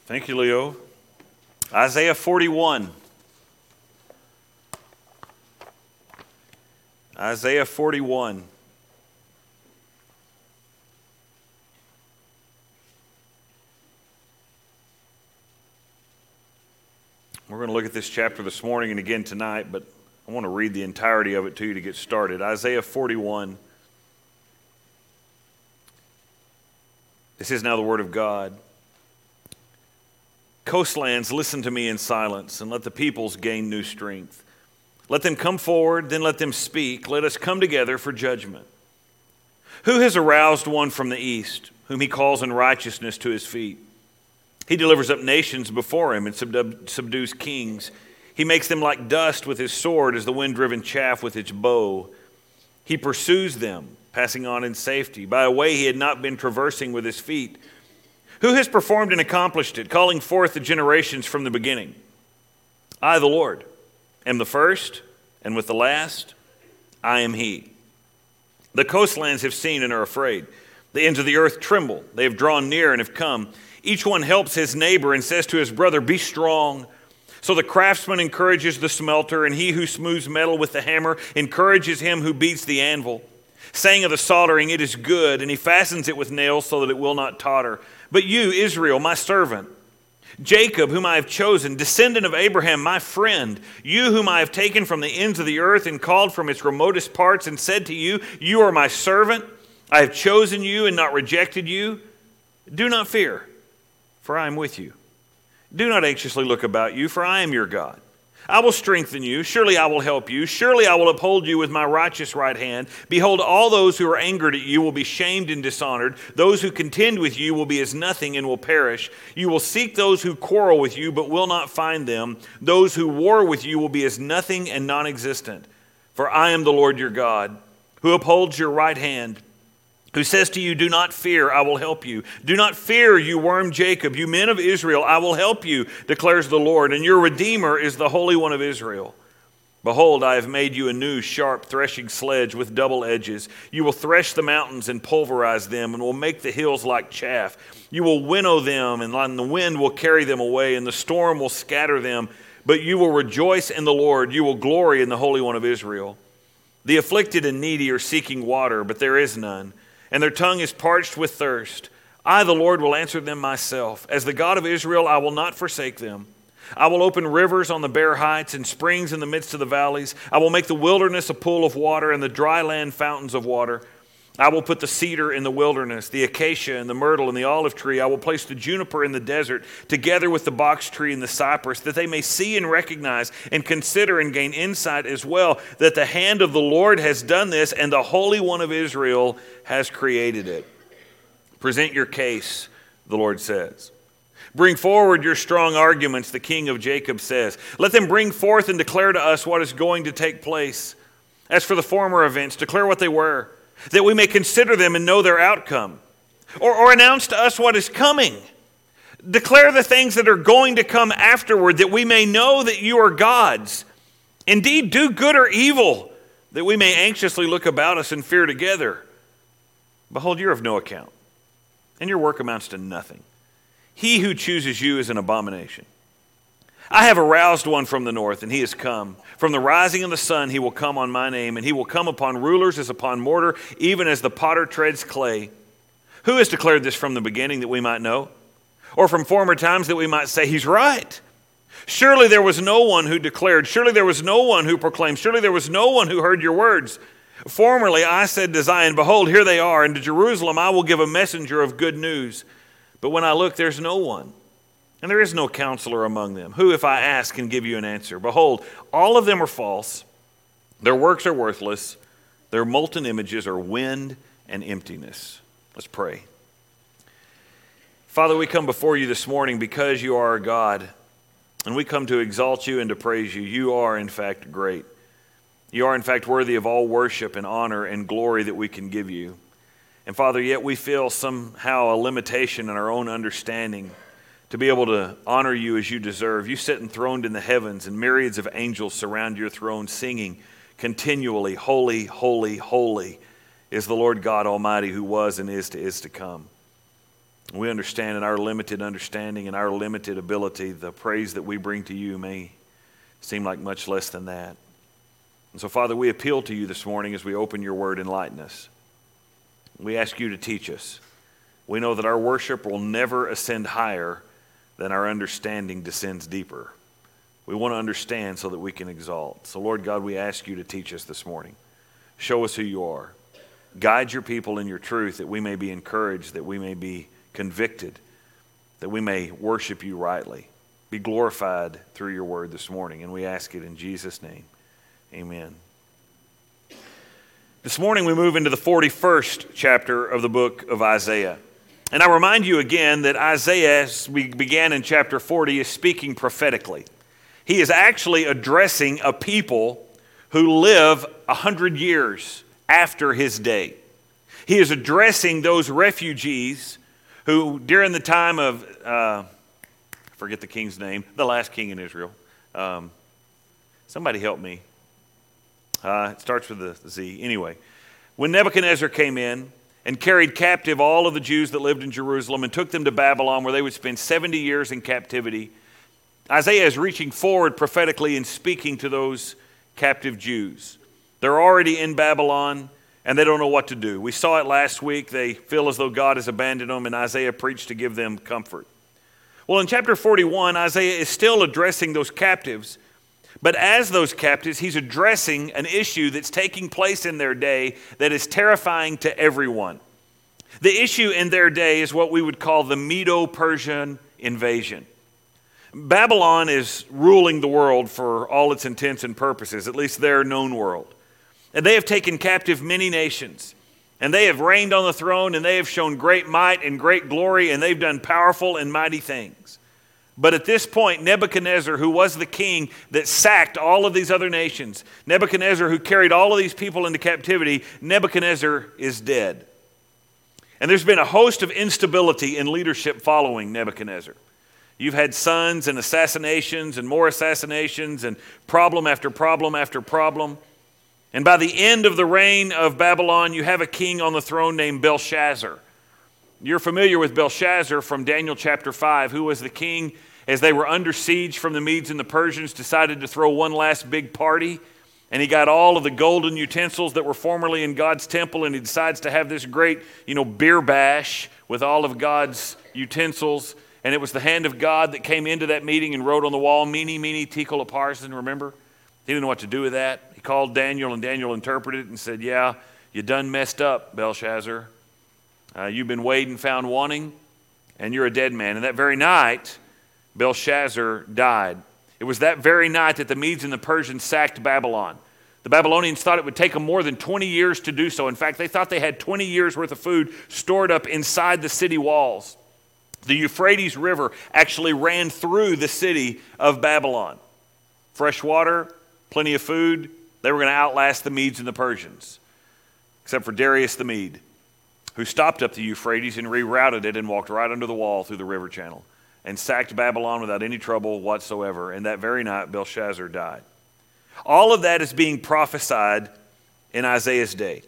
Thank you, Leo. Isaiah 41. Isaiah 41. We're going to look at this chapter this morning and again tonight, but I want to read the entirety of it to you to get started. Isaiah 41. This is now the word of God. Coastlands, listen to me in silence, and let the peoples gain new strength. Let them come forward, then let them speak. Let us come together for judgment. Who has aroused one from the east, whom he calls in righteousness to his feet? He delivers up nations before him and subdues kings. He makes them like dust with his sword, as the wind-driven chaff with its bow. He pursues them, passing on in safety, by a way he had not been traversing with his feet. Who has performed and accomplished it, calling forth the generations from the beginning? I, the Lord, am the first, and with the last, I am he. The coastlands have seen and are afraid. The ends of the earth tremble. They have drawn near and have come. Each one helps his neighbor and says to his brother, be strong. So the craftsman encourages the smelter, and he who smooths metal with the hammer encourages him who beats the anvil, saying of the soldering, it is good, and he fastens it with nails so that it will not totter. But you, Israel, my servant, Jacob, whom I have chosen, descendant of Abraham, my friend, you whom I have taken from the ends of the earth and called from its remotest parts and said to you, you are my servant. I have chosen you and not rejected you. Do not fear, for I am with you. Do not anxiously look about you, for I am your God. I will strengthen you. Surely I will help you. Surely I will uphold you with my righteous right hand. Behold, all those who are angered at you will be shamed and dishonored. Those who contend with you will be as nothing and will perish. You will seek those who quarrel with you, but will not find them. Those who war with you will be as nothing and non-existent. For I am the Lord your God, who upholds your right hand, who says to you, do not fear, I will help you. Do not fear, you worm Jacob, you men of Israel, I will help you, declares the Lord, and your Redeemer is the Holy One of Israel. Behold, I have made you a new sharp threshing sledge with double edges. You will thresh the mountains and pulverize them, and will make the hills like chaff. You will winnow them, and the wind will carry them away, and the storm will scatter them. But you will rejoice in the Lord, you will glory in the Holy One of Israel. The afflicted and needy are seeking water, but there is none, and their tongue is parched with thirst. I, the Lord, will answer them myself. As the God of Israel, I will not forsake them. I will open rivers on the bare heights and springs in the midst of the valleys. I will make the wilderness a pool of water and the dry land fountains of water. I will put the cedar in the wilderness, the acacia and the myrtle and the olive tree. I will place the juniper in the desert, together with the box tree and the cypress, that they may see and recognize and consider and gain insight as well, that the hand of the Lord has done this, and the Holy One of Israel has created it. Present your case, the Lord says. Bring forward your strong arguments, the King of Jacob says. Let them bring forth and declare to us what is going to take place. As for the former events, declare what they were, that we may consider them and know their outcome. Or announce to us what is coming. Declare the things that are going to come afterward, that we may know that you are God's. Indeed, do good or evil, that we may anxiously look about us and fear together. Behold, you're of no account, and your work amounts to nothing. He who chooses you is an abomination. I have aroused one from the north, and he has come. From the rising of the sun he will come on my name, and he will come upon rulers as upon mortar, even as the potter treads clay. Who has declared this from the beginning, that we might know? Or from former times, that we might say, he's right? Surely there was no one who declared. Surely there was no one who proclaimed. Surely there was no one who heard your words. Formerly I said to Zion, behold, here they are, and to Jerusalem I will give a messenger of good news. But when I look, there's no one. And there is no counselor among them, who, if I ask, can give you an answer. Behold, all of them are false. Their works are worthless. Their molten images are wind and emptiness. Let's pray. Father, we come before you this morning because you are our God, and we come to exalt you and to praise you. You are, in fact, great. You are, in fact, worthy of all worship and honor and glory that we can give you. And Father, yet we feel somehow a limitation in our own understanding to be able to honor you as you deserve. You sit enthroned in the heavens, and myriads of angels surround your throne, singing continually, holy, holy, holy is the Lord God Almighty, who was and is to come. We understand in our limited understanding and our limited ability, the praise that we bring to you may seem like much less than that. And so, Father, we appeal to you this morning as we open your word, enlighten us. We ask you to teach us. We know that our worship will never ascend higher than our understanding descends deeper. We want to understand so that we can exalt. So, Lord God, we ask you to teach us this morning. Show us who you are. Guide your people in your truth that we may be encouraged, that we may be convicted, that we may worship you rightly. Be glorified through your word this morning, and we ask it in Jesus' name. Amen. This morning we move into the 41st chapter of the book of Isaiah. And I remind you again that Isaiah, as we began in chapter 40, is speaking prophetically. He is actually addressing a people who live 100 years after his day. He is addressing those refugees who, during the time of, I forget the king's name, the last king in Israel. Somebody help me. It starts with a Z. Anyway, when Nebuchadnezzar came in and carried captive all of the Jews that lived in Jerusalem and took them to Babylon, where they would spend 70 years in captivity, Isaiah is reaching forward prophetically and speaking to those captive Jews. They're already in Babylon, and they don't know what to do. We saw it last week. They feel as though God has abandoned them, and Isaiah preached to give them comfort. Well, in chapter 41, Isaiah is still addressing those captives, but as those captives, he's addressing an issue that's taking place in their day that is terrifying to everyone. The issue in their day is what we would call the Medo-Persian invasion. Babylon is ruling the world for all its intents and purposes, at least their known world. And they have taken captive many nations. And they have reigned on the throne, and they have shown great might and great glory, and they've done powerful and mighty things. But at this point, Nebuchadnezzar, who was the king that sacked all of these other nations, Nebuchadnezzar, who carried all of these people into captivity, Nebuchadnezzar is dead. And there's been a host of instability in leadership following Nebuchadnezzar. You've had sons and assassinations and more assassinations and problem after problem after problem. And by the end of the reign of Babylon, you have a king on the throne named Belshazzar. You're familiar with Belshazzar from Daniel chapter 5, who was the king as they were under siege from the Medes and the Persians, decided to throw one last big party. And he got all of the golden utensils that were formerly in God's temple, and he decides to have this great, beer bash with all of God's utensils. And it was the hand of God that came into that meeting and wrote on the wall, Mene, Mene, Tekel, Upharsin, remember? He didn't know what to do with that. He called Daniel, and Daniel interpreted it and said, yeah, you done messed up, Belshazzar. You've been weighed and found wanting, and you're a dead man. And that very night, Belshazzar died. It was that very night that the Medes and the Persians sacked Babylon. The Babylonians thought it would take them more than 20 years to do so. In fact, they thought they had 20 years worth of food stored up inside the city walls. The Euphrates River actually ran through the city of Babylon. Fresh water, plenty of food. They were going to outlast the Medes and the Persians, except for Darius the Mede, who stopped up the Euphrates and rerouted it and walked right under the wall through the river channel and sacked Babylon without any trouble whatsoever. And that very night, Belshazzar died. All of that is being prophesied in Isaiah's day.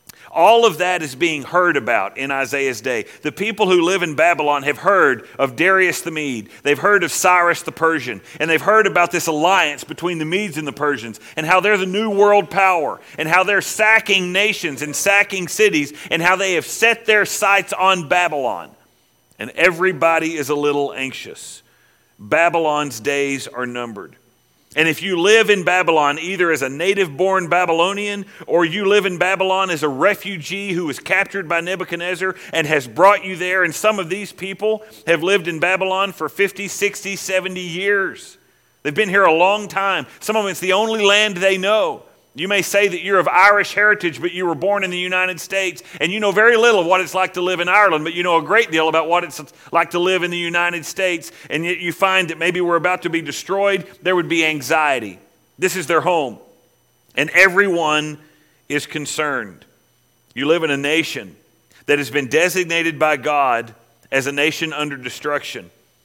All of that is being heard about in Isaiah's day. The people who live in Babylon have heard of Darius the Mede. They've heard of Cyrus the Persian. And they've heard about this alliance between the Medes and the Persians and how they're the new world power and how they're sacking nations and sacking cities and how they have set their sights on Babylon. And everybody is a little anxious. Babylon's days are numbered. And if you live in Babylon, either as a native-born Babylonian or you live in Babylon as a refugee who was captured by Nebuchadnezzar and has brought you there, and some of these people have lived in Babylon for 50, 60, 70 years. They've been here a long time. Some of them, it's the only land they know. You may say that you're of Irish heritage, but you were born in the United States, and you know very little of what it's like to live in Ireland, but you know a great deal about what it's like to live in the United States, and yet you find that maybe we're about to be destroyed. There would be anxiety. This is their home, and everyone is concerned. You live in a nation that has been designated by God as a nation under destruction,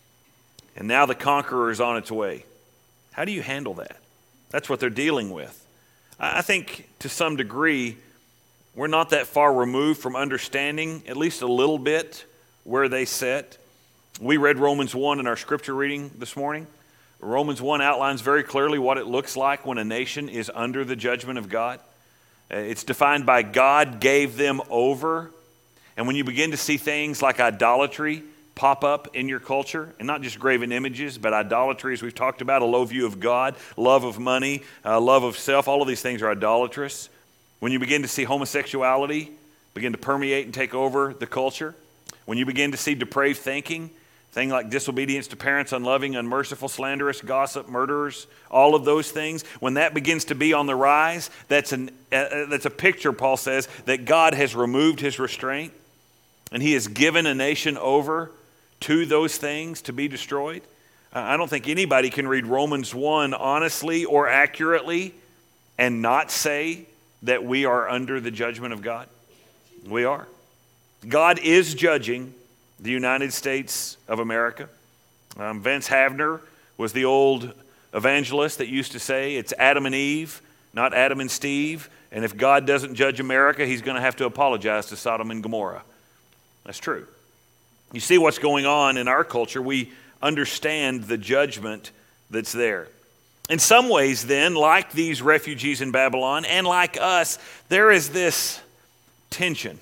and now the conqueror is on its way. How do you handle that? That's what they're dealing with. I think to some degree, we're not that far removed from understanding, at least a little bit, where they sit. We read Romans 1 in our scripture reading this morning. Romans 1 outlines very clearly what it looks like when a nation is under the judgment of God. It's defined by God gave them over. And when you begin to see things like idolatry pop up in your culture, and not just graven images, but idolatry, as we've talked about, a low view of God, love of money, love of self, all of these things are idolatrous. When you begin to see homosexuality begin to permeate and take over the culture, when you begin to see depraved thinking, things like disobedience to parents, unloving, unmerciful, slanderous, gossip, murderers, all of those things, when that begins to be on the rise, that's a picture, Paul says, that God has removed his restraint and he has given a nation over to those things to be destroyed. I don't think anybody can read Romans 1 honestly or accurately and not say that we are under the judgment of God. We are. God is judging the United States of America. Vance Havner was the old evangelist that used to say it's Adam and Eve, not Adam and Steve. And if God doesn't judge America, he's going to have to apologize to Sodom and Gomorrah. That's true. You see what's going on in our culture. We understand the judgment that's there. In some ways then, like these refugees in Babylon and like us, there is this tension.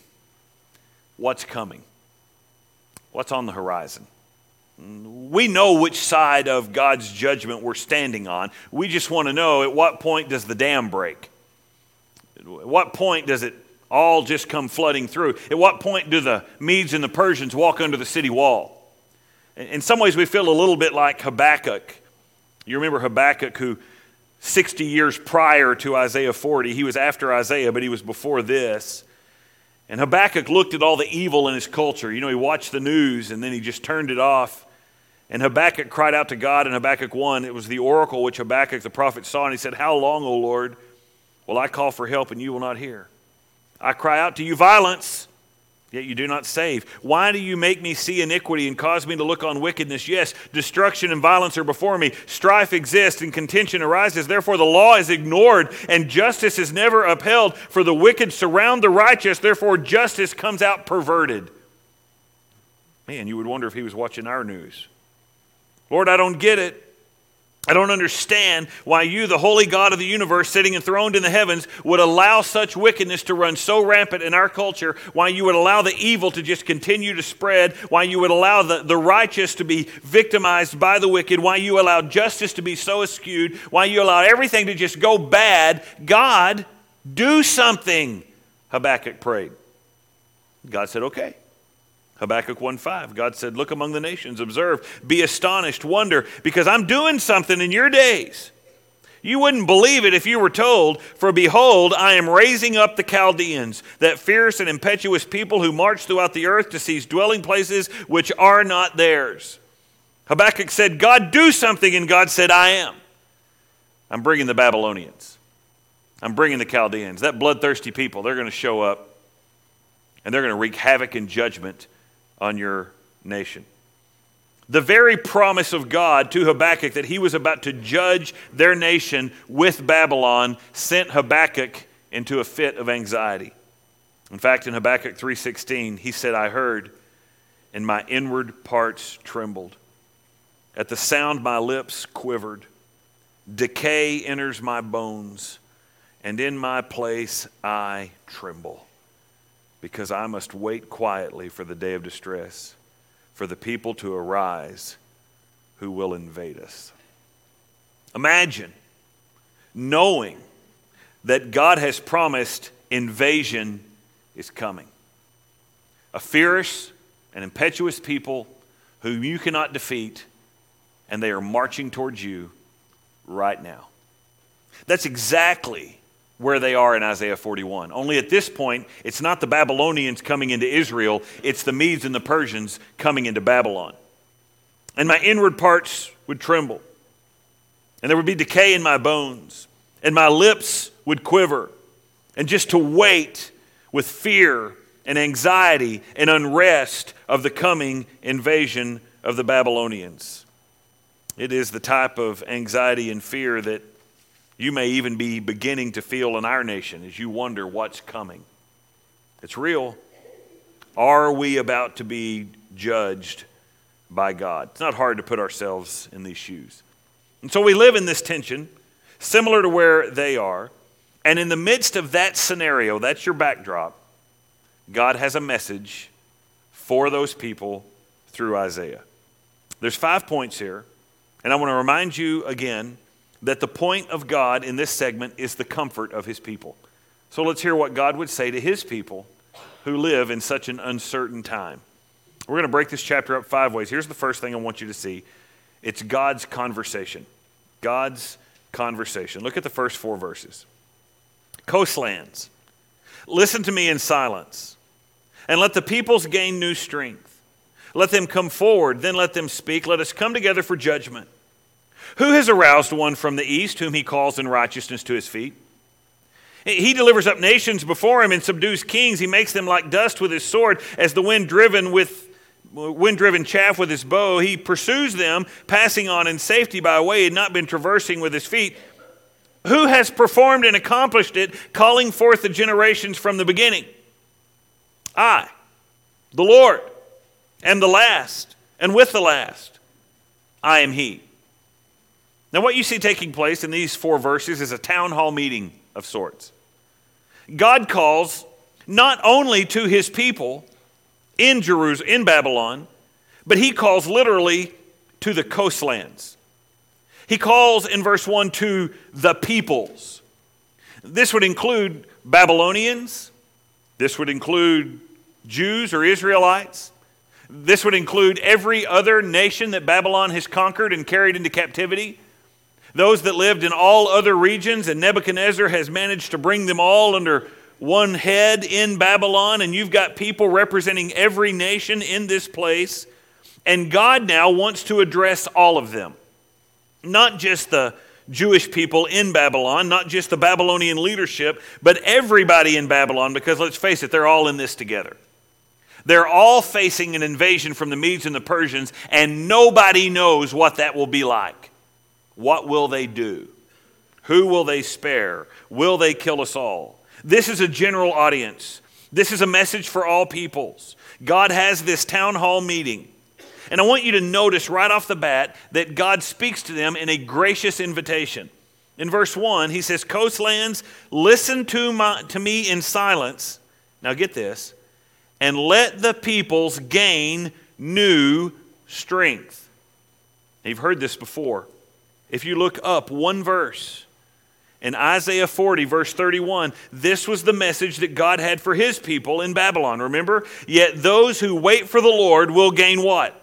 What's coming? What's on the horizon? We know which side of God's judgment we're standing on. We just want to know, at what point does the dam break? At what point does it all just come flooding through? At what point do the Medes and the Persians walk under the city wall? In some ways we feel a little bit like Habakkuk. You remember Habakkuk, who 60 years prior to Isaiah 40, he was after Isaiah, but he was before this. And Habakkuk looked at all the evil in his culture. You know, he watched the news and then he just turned it off. And Habakkuk cried out to God in Habakkuk 1. It was the oracle which Habakkuk the prophet saw, and he said, "How long, O Lord, will I call for help and you will not hear? I cry out to you violence, yet you do not save. Why do you make me see iniquity and cause me to look on wickedness? Yes, destruction and violence are before me. Strife exists and contention arises. Therefore the law is ignored and justice is never upheld. For the wicked surround the righteous. Therefore justice comes out perverted." Man, you would wonder if he was watching our news. Lord, I don't get it. I don't understand why you, the holy God of the universe, sitting enthroned in the heavens, would allow such wickedness to run so rampant in our culture, why you would allow the evil to just continue to spread, why you would allow the righteous to be victimized by the wicked, why you allow justice to be so askewed, why you allow everything to just go bad. God, do something, Habakkuk prayed. God said, okay. Habakkuk 1:5, God said, "Look among the nations, observe, be astonished, wonder, because I'm doing something in your days. You wouldn't believe it if you were told, for behold, I am raising up the Chaldeans, that fierce and impetuous people who march throughout the earth to seize dwelling places which are not theirs." Habakkuk said, "God, do something," and God said, "I am. I'm bringing the Babylonians. I'm bringing the Chaldeans." That bloodthirsty people, they're going to show up, and they're going to wreak havoc and judgment on your nation. The very promise of God to Habakkuk that he was about to judge their nation with Babylon sent Habakkuk into a fit of anxiety. In fact, in Habakkuk 3:16, he said, "I heard, and my inward parts trembled. At the sound my lips quivered. Decay enters my bones, and in my place I tremble. Because I must wait quietly for the day of distress, for the people to arise who will invade us." Imagine knowing that God has promised invasion is coming. A fierce and impetuous people whom you cannot defeat, and they are marching towards you right now. That's exactly where they are in Isaiah 41. Only at this point, it's not the Babylonians coming into Israel, it's the Medes and the Persians coming into Babylon. "And my inward parts would tremble, and there would be decay in my bones, and my lips would quiver." And just to wait with fear and anxiety and unrest of the coming invasion of the Babylonians. It is the type of anxiety and fear that you may even be beginning to feel in our nation as you wonder what's coming. It's real. Are we about to be judged by God. It's not hard to put ourselves in these shoes. And so we live in this tension, similar to where they are. And in the midst of that scenario, that's your backdrop, God has a message for those people through Isaiah. There's 5 points here, and I want to remind you again that the point of God in this segment is the comfort of his people. So let's hear what God would say to his people who live in such an uncertain time. We're going to break this chapter up 5 ways. Here's the first thing I want you to see. It's God's conversation. God's conversation. Look at the first 4 verses. Coastlands, listen to me in silence, and let the peoples gain new strength. Let them come forward, then let them speak. Let us come together for judgment. Who has aroused one from the east, whom he calls in righteousness to his feet? He delivers up nations before him and subdues kings. He makes them like dust with his sword, as the wind-driven chaff with his bow. He pursues them, passing on in safety by a way he had not been traversing with his feet. Who has performed and accomplished it, calling forth the generations from the beginning? I, the Lord, am the last, and with the last, I am he. Now what you see taking place in these 4 verses is a town hall meeting of sorts. God calls not only to his people in Jerusalem, in Babylon, but he calls literally to the coastlands. He calls in verse 1 to the peoples. This would include Babylonians. This would include Jews or Israelites. This would include every other nation that Babylon has conquered and carried into captivity. Those that lived in all other regions, and Nebuchadnezzar has managed to bring them all under one head in Babylon, and you've got people representing every nation in this place. And God now wants to address all of them. Not just the Jewish people in Babylon, not just the Babylonian leadership, but everybody in Babylon, because let's face it, they're all in this together. They're all facing an invasion from the Medes and the Persians, and nobody knows what that will be like. What will they do? Who will they spare? Will they kill us all? This is a general audience. This is a message for all peoples. God has this town hall meeting. And I want you to notice right off the bat that God speaks to them in a gracious invitation. In verse 1, he says, coastlands, listen to me in silence. Now get this. And let the peoples gain new strength. Now, you've heard this before. If you look up one verse, in Isaiah 40, verse 31, this was the message that God had for his people in Babylon. Remember? Yet those who wait for the Lord will gain what?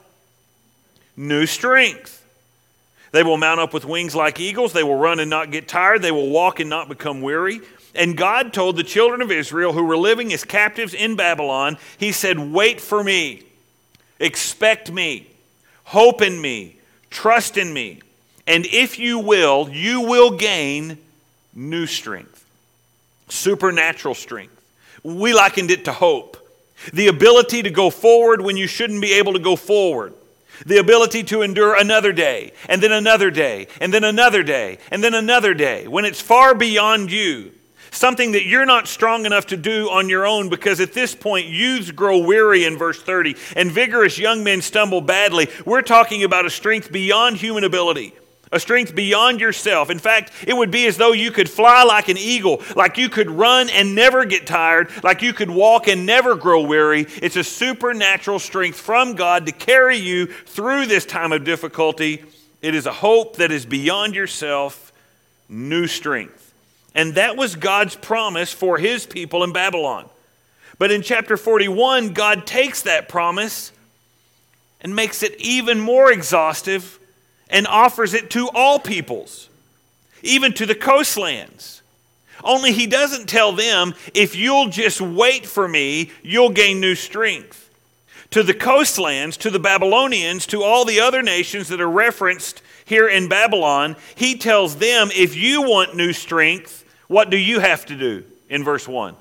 New strength. They will mount up with wings like eagles. They will run and not get tired. They will walk and not become weary. And God told the children of Israel who were living as captives in Babylon, he said, wait for me, expect me, hope in me, trust in me. And if you will gain new strength, supernatural strength. We likened it to hope. The ability to go forward when you shouldn't be able to go forward. The ability to endure another day, and then another day, and then another day, and then another day, when it's far beyond you. Something that you're not strong enough to do on your own, because at this point youths grow weary in verse 30, and vigorous young men stumble badly. We're talking about a strength beyond human ability. A strength beyond yourself. In fact, it would be as though you could fly like an eagle, like you could run and never get tired, like you could walk and never grow weary. It's a supernatural strength from God to carry you through this time of difficulty. It is a hope that is beyond yourself, new strength. And that was God's promise for his people in Babylon. But in chapter 41, God takes that promise and makes it even more exhaustive and offers it to all peoples, even to the coastlands. Only he doesn't tell them, if you'll just wait for me, you'll gain new strength. To the coastlands, to the Babylonians, to all the other nations that are referenced here in Babylon, he tells them, if you want new strength, what do you have to do in verse 1?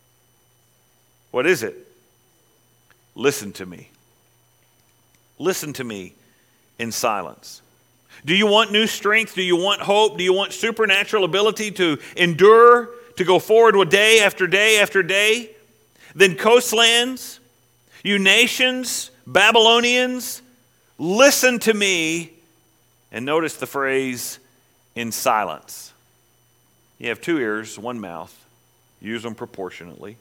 What is it? Listen to me. Listen to me in silence. Do you want new strength? Do you want hope? Do you want supernatural ability to endure, to go forward with day after day after day? Then coastlands, you nations Babylonians, listen to me. And notice the phrase, in silence. You have 2 ears, 1 mouth. Use them proportionately.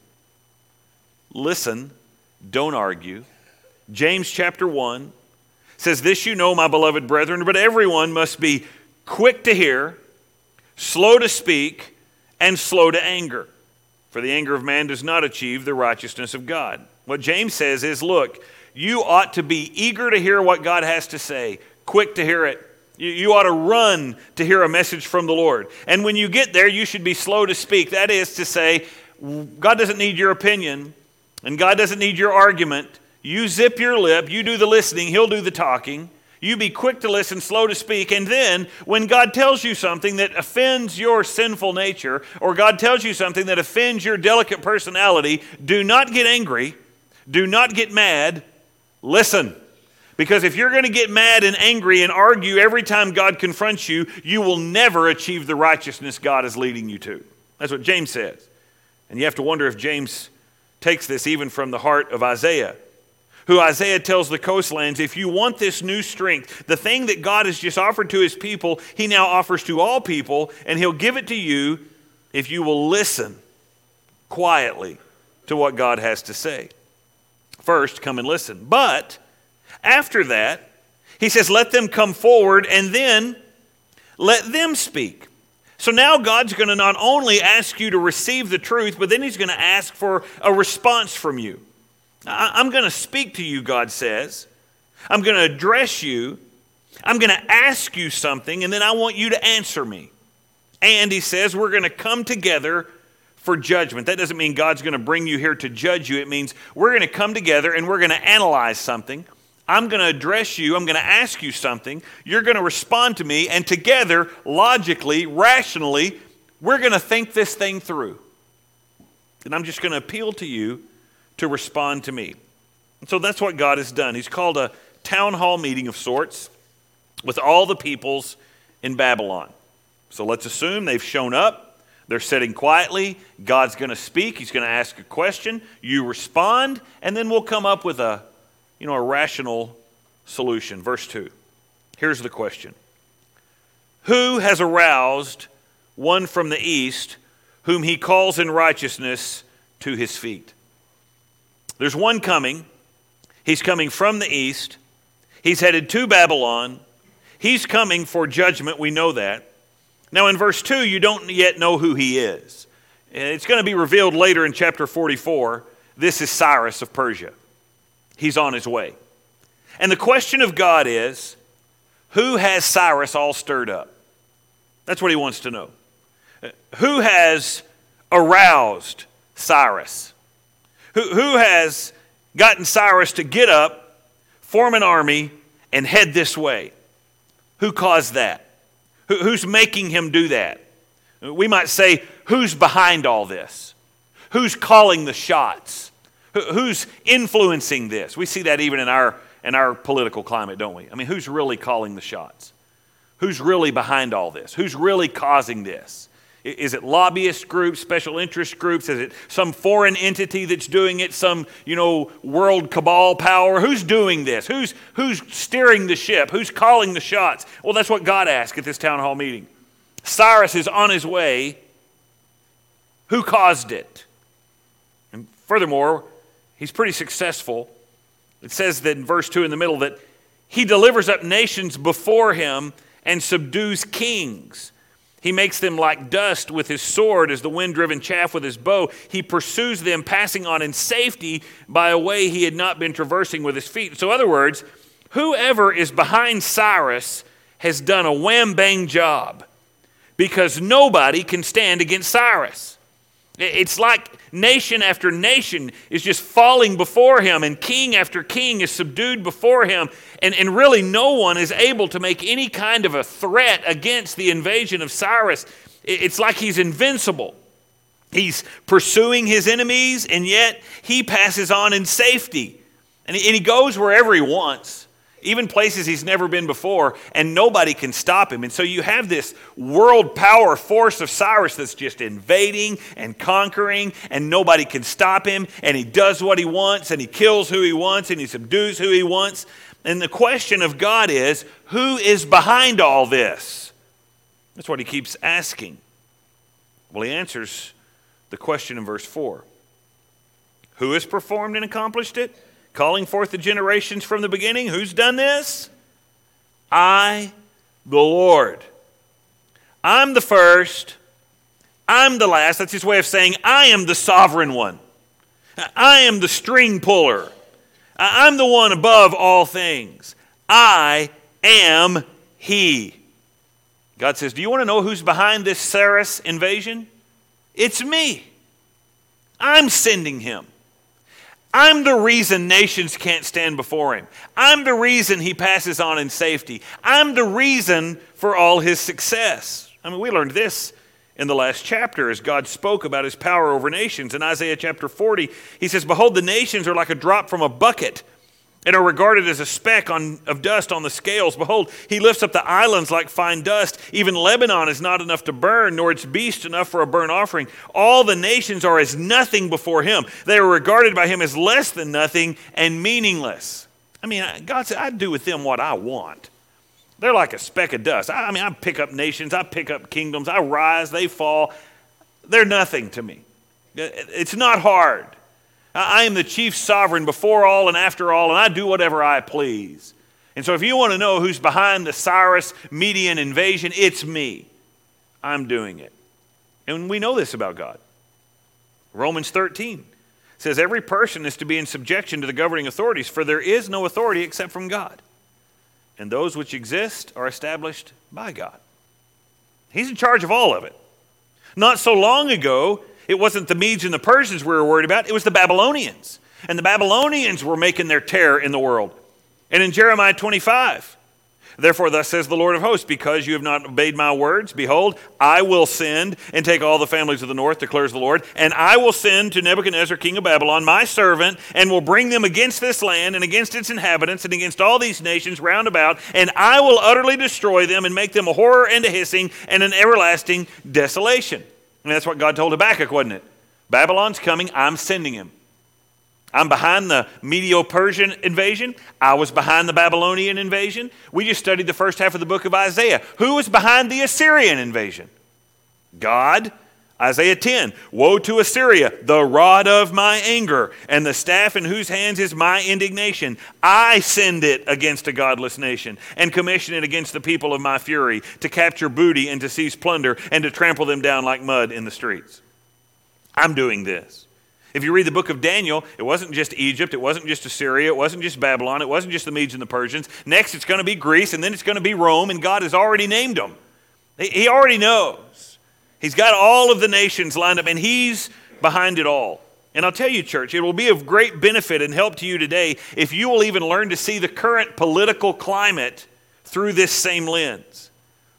Listen, don't argue. James chapter 1 says, "This you know, my beloved brethren, but everyone must be quick to hear, slow to speak, and slow to anger. For the anger of man does not achieve the righteousness of God." What James says is, look, you ought to be eager to hear what God has to say, quick to hear it. You ought to run to hear a message from the Lord. And when you get there, you should be slow to speak. That is to say, God doesn't need your opinion, and God doesn't need your argument. You zip your lip, you do the listening, He'll do the talking. You be quick to listen, slow to speak, and then when God tells you something that offends your sinful nature, or God tells you something that offends your delicate personality, do not get angry, do not get mad, listen. Because if you're going to get mad and angry and argue every time God confronts you, you will never achieve the righteousness God is leading you to. That's what James says. And you have to wonder if James takes this even from the heart of Isaiah, who Isaiah tells the coastlands, if you want this new strength, the thing that God has just offered to His people, He now offers to all people, and He'll give it to you if you will listen quietly to what God has to say. First, come and listen. But after that, He says, let them come forward, and then let them speak. So now God's going to not only ask you to receive the truth, but then He's going to ask for a response from you. I'm going to speak to you, God says. I'm going to address you. I'm going to ask you something, and then I want you to answer me. And He says we're going to come together for judgment. That doesn't mean God's going to bring you here to judge you. It means we're going to come together and we're going to analyze something. I'm going to address you. I'm going to ask you something. You're going to respond to me. And together, logically, rationally, we're going to think this thing through. And I'm just going to appeal to you to respond to me. And so that's what God has done. He's called a town hall meeting of sorts with all the peoples in Babylon. So let's assume they've shown up. They're sitting quietly. God's going to speak. He's going to ask a question. You respond, and then we'll come up with a rational solution. Verse 2. Here's the question. Who has aroused one from the east, whom He calls in righteousness to His feet? There's one coming. He's coming from the east. He's headed to Babylon. He's coming for judgment. We know that. Now in verse 2, you don't yet know who He is. It's going to be revealed later in chapter 44. This is Cyrus of Persia. He's on his way. And the question of God is, who has Cyrus all stirred up? That's what He wants to know. Who has aroused Cyrus? Who has gotten Cyrus to get up, form an army, and head this way? Who caused that? Who's making him do that? We might say, who's behind all this? Who's calling the shots? Who's influencing this? We see that even in our political climate, don't we? I mean, who's really calling the shots? Who's really behind all this? Who's really causing this? Is it lobbyist groups, special interest groups? Is it some foreign entity that's doing it? Some, world cabal power? Who's doing this? Who's steering the ship? Who's calling the shots? Well, that's what God asked at this town hall meeting. Cyrus is on his way. Who caused it? And furthermore, he's pretty successful. It says that in verse 2 in the middle that he delivers up nations before him and subdues kings. He makes them like dust with his sword as the wind-driven chaff with his bow. He pursues them, passing on in safety by a way he had not been traversing with his feet. So in other words, whoever is behind Cyrus has done a wham-bang job because nobody can stand against Cyrus. It's like nation after nation is just falling before him, and king after king is subdued before him, and really no one is able to make any kind of a threat against the invasion of Cyrus. It's like he's invincible. He's pursuing his enemies, and yet he passes on in safety. And he goes wherever he wants. even places he's never been before, and nobody can stop him. And so you have this world power force of Cyrus that's just invading and conquering, and nobody can stop him, and he does what he wants, and he kills who he wants, and he subdues who he wants. And the question of God is, who is behind all this? That's what he keeps asking. Well, he answers the question in verse 4. Who has performed and accomplished it? Calling forth the generations from the beginning. Who's done this? I, the Lord. I'm the first. I'm the last. That's his way of saying, I am the sovereign one. I am the string puller. I'm the one above all things. I am he. God says, do you want to know who's behind this Cyrus invasion? It's me. I'm sending him. I'm the reason nations can't stand before him. I'm the reason he passes on in safety. I'm the reason for all his success. I mean, we learned this in the last chapter as God spoke about his power over nations. In Isaiah chapter 40, he says, behold, the nations are like a drop from a bucket and are regarded as a speck of dust on the scales. Behold, he lifts up the islands like fine dust. Even Lebanon is not enough to burn, nor its beast enough for a burnt offering. All the nations are as nothing before him. They are regarded by him as less than nothing and meaningless. I mean, God said, I do with them what I want. They're like a speck of dust. I pick up nations, I pick up kingdoms, I rise, they fall. They're nothing to me. It's not hard. I am the chief sovereign before all and after all, and I do whatever I please. And so if you want to know who's behind the Cyrus Median invasion, it's me. I'm doing it. And we know this about God. Romans 13 says every person is to be in subjection to the governing authorities, for there is no authority except from God. And those which exist are established by God. He's in charge of all of it. Not so long ago, it wasn't the Medes and the Persians we were worried about. It was the Babylonians. And the Babylonians were making their terror in the world. And in Jeremiah 25, therefore thus says the Lord of hosts, because you have not obeyed my words, behold, I will send and take all the families of the north, declares the Lord, and I will send to Nebuchadnezzar, king of Babylon, my servant, and will bring them against this land and against its inhabitants and against all these nations round about, and I will utterly destroy them and make them a horror and a hissing and an everlasting desolation. And that's what God told Habakkuk, wasn't it? Babylon's coming, I'm sending him. I'm behind the Medo-Persian invasion. I was behind the Babylonian invasion. We just studied the first half of the book of Isaiah. Who was behind the Assyrian invasion? God. Isaiah 10, woe to Assyria, the rod of my anger, and the staff in whose hands is my indignation. I send it against a godless nation, and commission it against the people of my fury, to capture booty and to seize plunder, and to trample them down like mud in the streets. I'm doing this. If you read the book of Daniel, it wasn't just Egypt, it wasn't just Assyria, it wasn't just Babylon, it wasn't just the Medes and the Persians. Next it's going to be Greece, and then it's going to be Rome, and God has already named them. He already knows. He's got all of the nations lined up, and he's behind it all. And I'll tell you, church, it will be of great benefit and help to you today if you will even learn to see the current political climate through this same lens.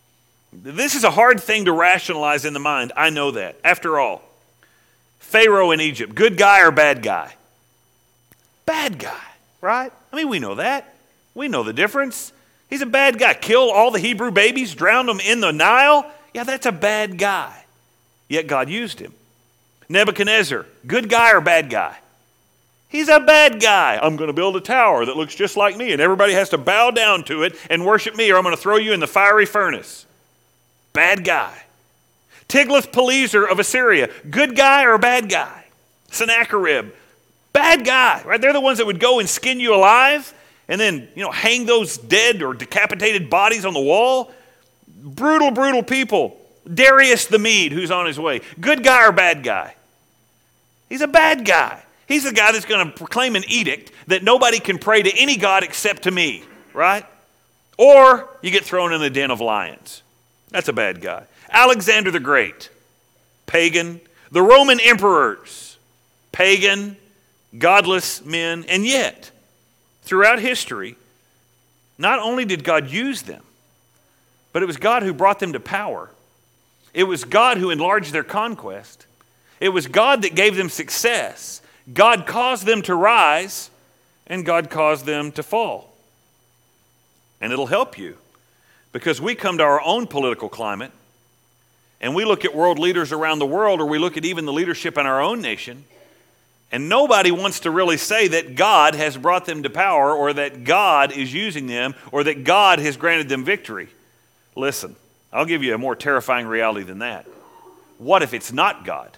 This is a hard thing to rationalize in the mind. I know that. After all, Pharaoh in Egypt, good guy or bad guy? Bad guy, right? I mean, we know that. We know the difference. He's a bad guy. Killed all the Hebrew babies, drowned them in the Nile. Yeah, that's a bad guy. Yet God used him. Nebuchadnezzar, good guy or bad guy? He's a bad guy. I'm going to build a tower that looks just like me, and everybody has to bow down to it and worship me, or I'm going to throw you in the fiery furnace. Bad guy. Tiglath-Pileser of Assyria, good guy or bad guy? Sennacherib, bad guy, right? They're the ones that would go and skin you alive and then, hang those dead or decapitated bodies on the wall. Brutal, brutal people. Darius the Mede, who's on his way. Good guy or bad guy? He's a bad guy. He's the guy that's going to proclaim an edict that nobody can pray to any god except to me, right? Or you get thrown in the den of lions. That's a bad guy. Alexander the Great, pagan. The Roman emperors, pagan, godless men. And yet, throughout history, not only did God use them, but it was God who brought them to power. It was God who enlarged their conquest. It was God that gave them success. God caused them to rise, and God caused them to fall. And it'll help you, because we come to our own political climate and we look at world leaders around the world, or we look at even the leadership in our own nation, and nobody wants to really say that God has brought them to power, or that God is using them, or that God has granted them victory. Listen, I'll give you a more terrifying reality than that. What if it's not God?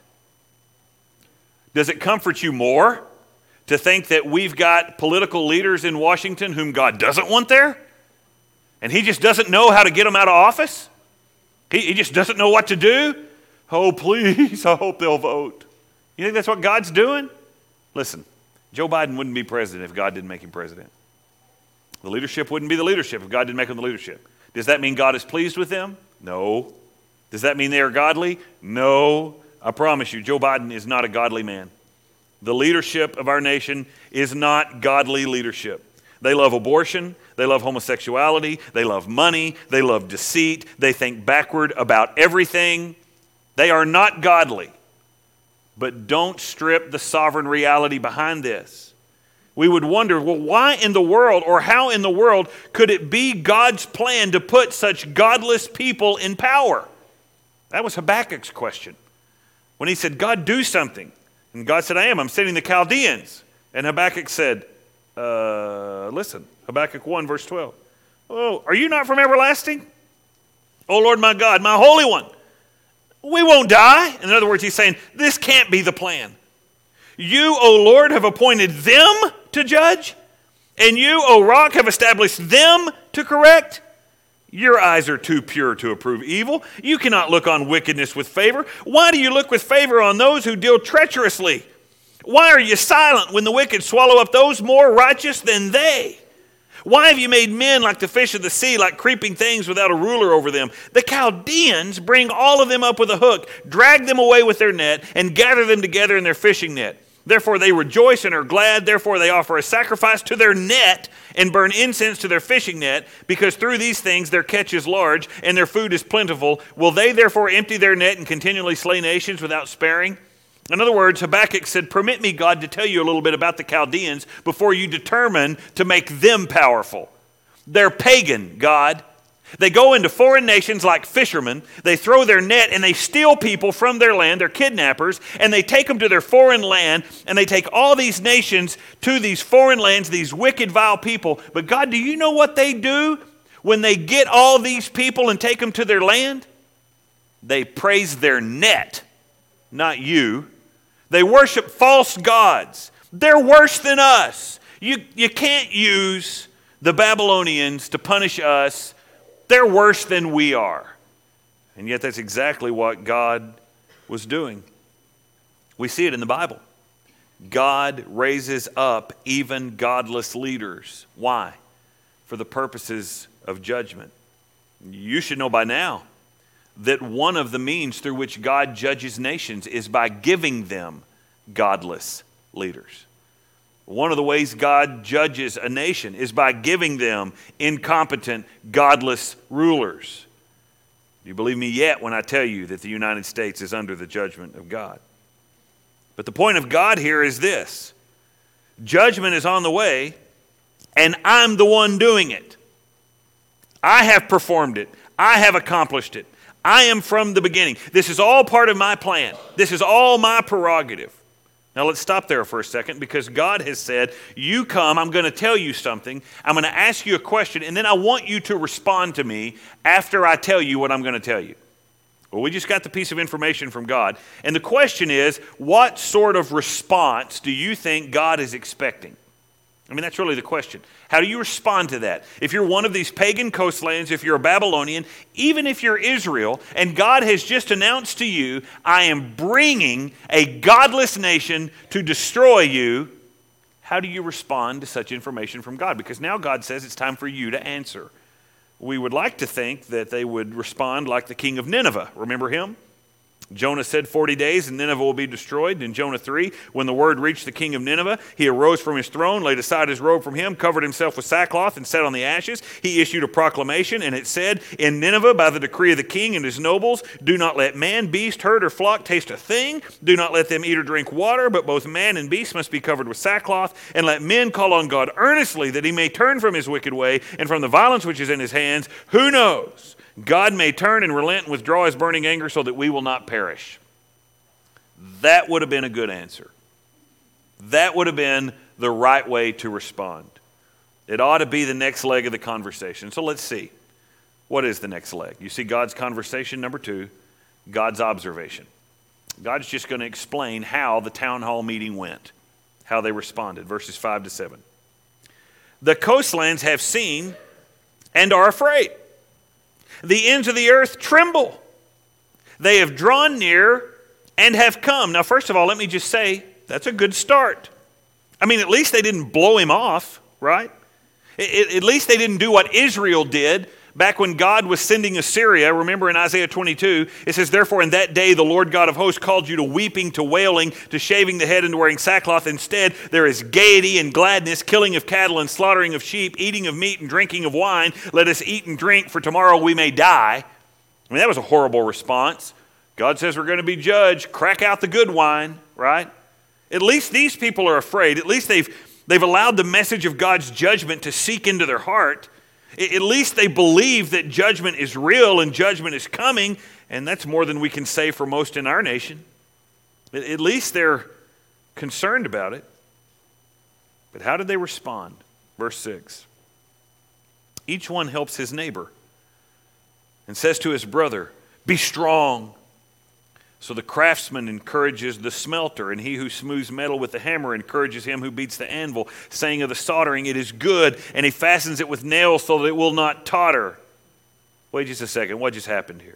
Does it comfort you more to think that we've got political leaders in Washington whom God doesn't want there? And he just doesn't know how to get them out of office? He just doesn't know what to do? Oh, please, I hope they'll vote. You think that's what God's doing? Listen, Joe Biden wouldn't be president if God didn't make him president. The leadership wouldn't be the leadership if God didn't make them the leadership. Does that mean God is pleased with them? No. Does that mean they are godly? No. I promise you, Joe Biden is not a godly man. The leadership of our nation is not godly leadership. They love abortion. They love homosexuality. They love money. They love deceit. They think backward about everything. They are not godly. But don't strip the sovereign reality behind this. We would wonder, well, why in the world, or how in the world could it be God's plan to put such godless people in power? That was Habakkuk's question. When he said, God, do something. And God said, I'm sending the Chaldeans. And Habakkuk said, listen, Habakkuk 1, verse 12. Oh, are you not from everlasting? Oh, Lord my God, my Holy One, we won't die. In other words, he's saying, this can't be the plan. You, O Lord, have appointed them to judge, and you, O Rock, have established them to correct. Your eyes are too pure to approve evil. You cannot look on wickedness with favor. Why do you look with favor on those who deal treacherously? Why are you silent when the wicked swallow up those more righteous than they? Why have you made men like the fish of the sea, like creeping things without a ruler over them? The Chaldeans bring all of them up with a hook, drag them away with their net, and gather them together in their fishing net. Therefore they rejoice and are glad. Therefore they offer a sacrifice to their net and burn incense to their fishing net, because through these things their catch is large and their food is plentiful. Will they therefore empty their net and continually slay nations without sparing? In other words, Habakkuk said, permit me, God, to tell you a little bit about the Chaldeans before you determine to make them powerful. They're pagan, God. They go into foreign nations like fishermen. They throw their net and they steal people from their land. They're kidnappers, and they take them to their foreign land, and they take all these nations to these foreign lands, these wicked, vile people. But God, do you know what they do when they get all these people and take them to their land? They praise their net, not you. They worship false gods. They're worse than us. You can't use the Babylonians to punish us. They're worse than we are. And yet that's exactly what God was doing. We see it in the Bible. God raises up even godless leaders. Why? For the purposes of judgment. You should know by now that one of the means through which God judges nations is by giving them godless leaders. One of the ways God judges a nation is by giving them incompetent, godless rulers. Do you believe me yet when I tell you that the United States is under the judgment of God? But the point of God here is this: judgment is on the way, and I'm the one doing it. I have performed it. I have accomplished it. I am from the beginning. This is all part of my plan. This is all my prerogative. Now let's stop there for a second, because God has said, you come, I'm going to tell you something, I'm going to ask you a question, and then I want you to respond to me after I tell you what I'm going to tell you. Well, we just got the piece of information from God, and the question is, what sort of response do you think God is expecting? I mean, that's really the question. How do you respond to that? If you're one of these pagan coastlands, if you're a Babylonian, even if you're Israel, and God has just announced to you, I am bringing a godless nation to destroy you, how do you respond to such information from God? Because now God says it's time for you to answer. We would like to think that they would respond like the king of Nineveh. Remember him? Jonah said 40 days and Nineveh will be destroyed. In Jonah 3, when the word reached the king of Nineveh, he arose from his throne, laid aside his robe from him, covered himself with sackcloth, and sat on the ashes. He issued a proclamation, and it said, in Nineveh, by the decree of the king and his nobles, do not let man, beast, herd, or flock taste a thing. Do not let them eat or drink water, but both man and beast must be covered with sackcloth. And let men call on God earnestly, that he may turn from his wicked way and from the violence which is in his hands. Who knows? God may turn and relent and withdraw his burning anger so that we will not perish. That would have been a good answer. That would have been the right way to respond. It ought to be the next leg of the conversation. So let's see. What is the next leg? You see God's conversation. Number 2, God's observation. God's just going to explain how the town hall meeting went, how they responded. Verses 5 to 7. The coastlands have seen and are afraid. The ends of the earth tremble. They have drawn near and have come. Now, first of all, let me just say, that's a good start. I mean, at least they didn't blow him off, right? At least they didn't do what Israel did back when God was sending Assyria. Remember in Isaiah 22, it says, therefore in that day the Lord God of hosts called you to weeping, to wailing, to shaving the head and to wearing sackcloth. Instead, there is gaiety and gladness, killing of cattle and slaughtering of sheep, eating of meat and drinking of wine. Let us eat and drink, for tomorrow we may die. I mean, that was a horrible response. God says we're going to be judged. Crack out the good wine, right? At least these people are afraid. At least they've allowed the message of God's judgment to seep into their heart. At least they believe that judgment is real and judgment is coming, and that's more than we can say for most in our nation. At least they're concerned about it. But how did they respond? Verse 6. Each one helps his neighbor and says to his brother, be strong. So the craftsman encourages the smelter, and he who smooths metal with the hammer encourages him who beats the anvil, saying of the soldering, it is good, and he fastens it with nails so that it will not totter. Wait just a second, what just happened here?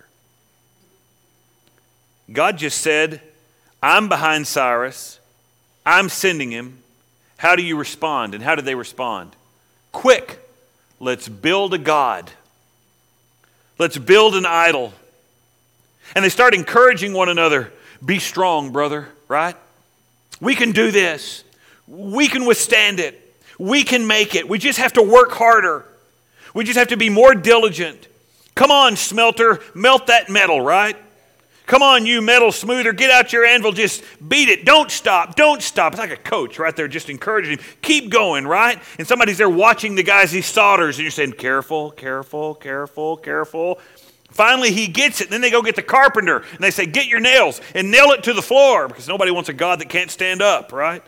God just said, I'm behind Cyrus, I'm sending him. How do you respond? And how did they respond? Quick, let's build a god. Let's build an idol. And they start encouraging one another. Be strong, brother, right? We can do this. We can withstand it. We can make it. We just have to work harder. We just have to be more diligent. Come on, smelter, melt that metal, right? Come on, you metal smoother, get out your anvil, just beat it. Don't stop, don't stop. It's like a coach right there just encouraging him. Keep going, right? And somebody's there watching the guys he solders, and you're saying, careful, careful, careful, careful. Finally, he gets it. And then they go get the carpenter, and they say, get your nails and nail it to the floor, because nobody wants a God that can't stand up, right?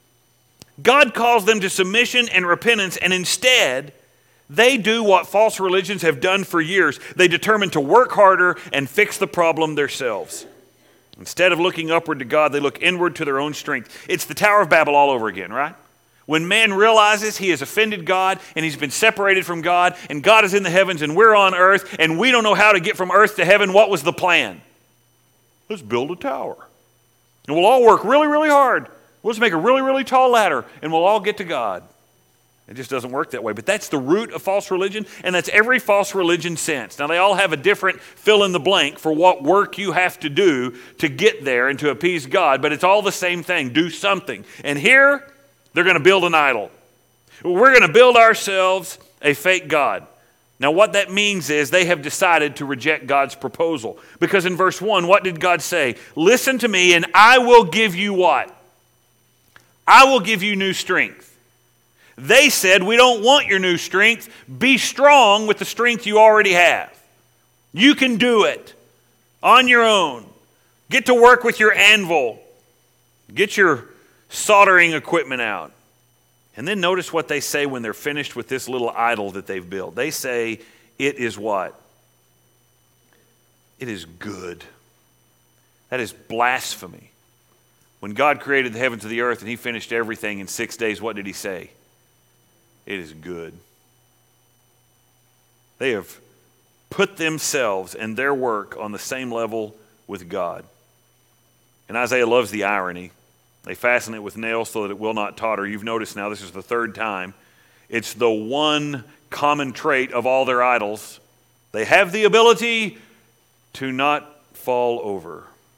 God calls them to submission and repentance, and instead, they do what false religions have done for years. They determine to work harder and fix the problem themselves. Instead of looking upward to God, they look inward to their own strength. It's the Tower of Babel all over again, right? When man realizes he has offended God and he's been separated from God and God is in the heavens and we're on earth and we don't know how to get from earth to heaven, what was the plan? Let's build a tower. And we'll all work really, really hard. We'll just make a really, really tall ladder and we'll all get to God. It just doesn't work that way. But that's the root of false religion, and that's every false religion since. Now, they all have a different fill in the blank for what work you have to do to get there and to appease God, but it's all the same thing. Do something. And here, they're going to build an idol. We're going to build ourselves a fake God. Now, what that means is they have decided to reject God's proposal. Because in verse 1, what did God say? Listen to me, and I will give you what? I will give you new strength. They said, we don't want your new strength. Be strong with the strength you already have. You can do it on your own. Get to work with your anvil. Get your soldering equipment out. And then notice what they say when they're finished with this little idol that they've built. They say, it is what? It is good. That is blasphemy. When God created the heavens and the earth and he finished everything in 6 days, what did he say? It is good. They have put themselves and their work on the same level with God. And Isaiah loves the irony. They fasten it with nails so that it will not totter. You've noticed now, this is the third time. It's the one common trait of all their idols. They have the ability to not fall over.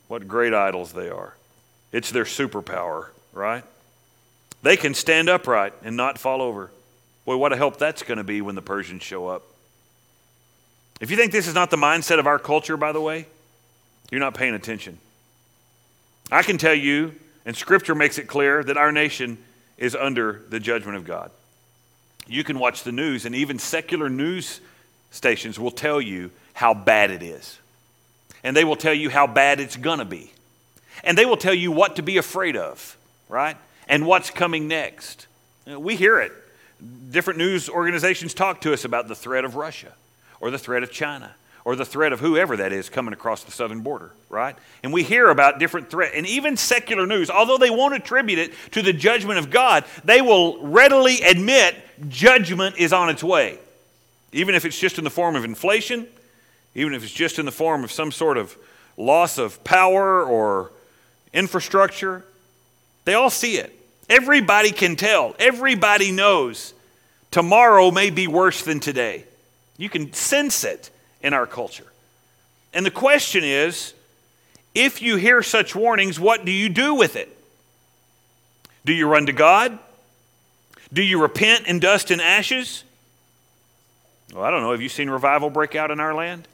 What great idols they are. It's their superpower, right? They can stand upright and not fall over. Boy, what a help that's going to be when the Persians show up. If you think this is not the mindset of our culture, by the way, you're not paying attention. I can tell you, and Scripture makes it clear, that our nation is under the judgment of God. You can watch the news, and even secular news stations will tell you how bad it is. And they will tell you how bad it's going to be. And they will tell you what to be afraid of, right? And what's coming next. We hear it. Different news organizations talk to us about the threat of Russia or the threat of China or the threat of whoever that is coming across the southern border, right? And we hear about different threats. And even secular news, although they won't attribute it to the judgment of God, they will readily admit judgment is on its way. Even if it's just in the form of inflation, even if it's just in the form of some sort of loss of power or infrastructure, they all see it. Everybody can tell. Everybody knows tomorrow may be worse than today. You can sense it in our culture. And the question is, if you hear such warnings, what do you do with it? Do you run to God? Do you repent in dust and ashes? Well, I don't know. Have you seen revival break out in our land?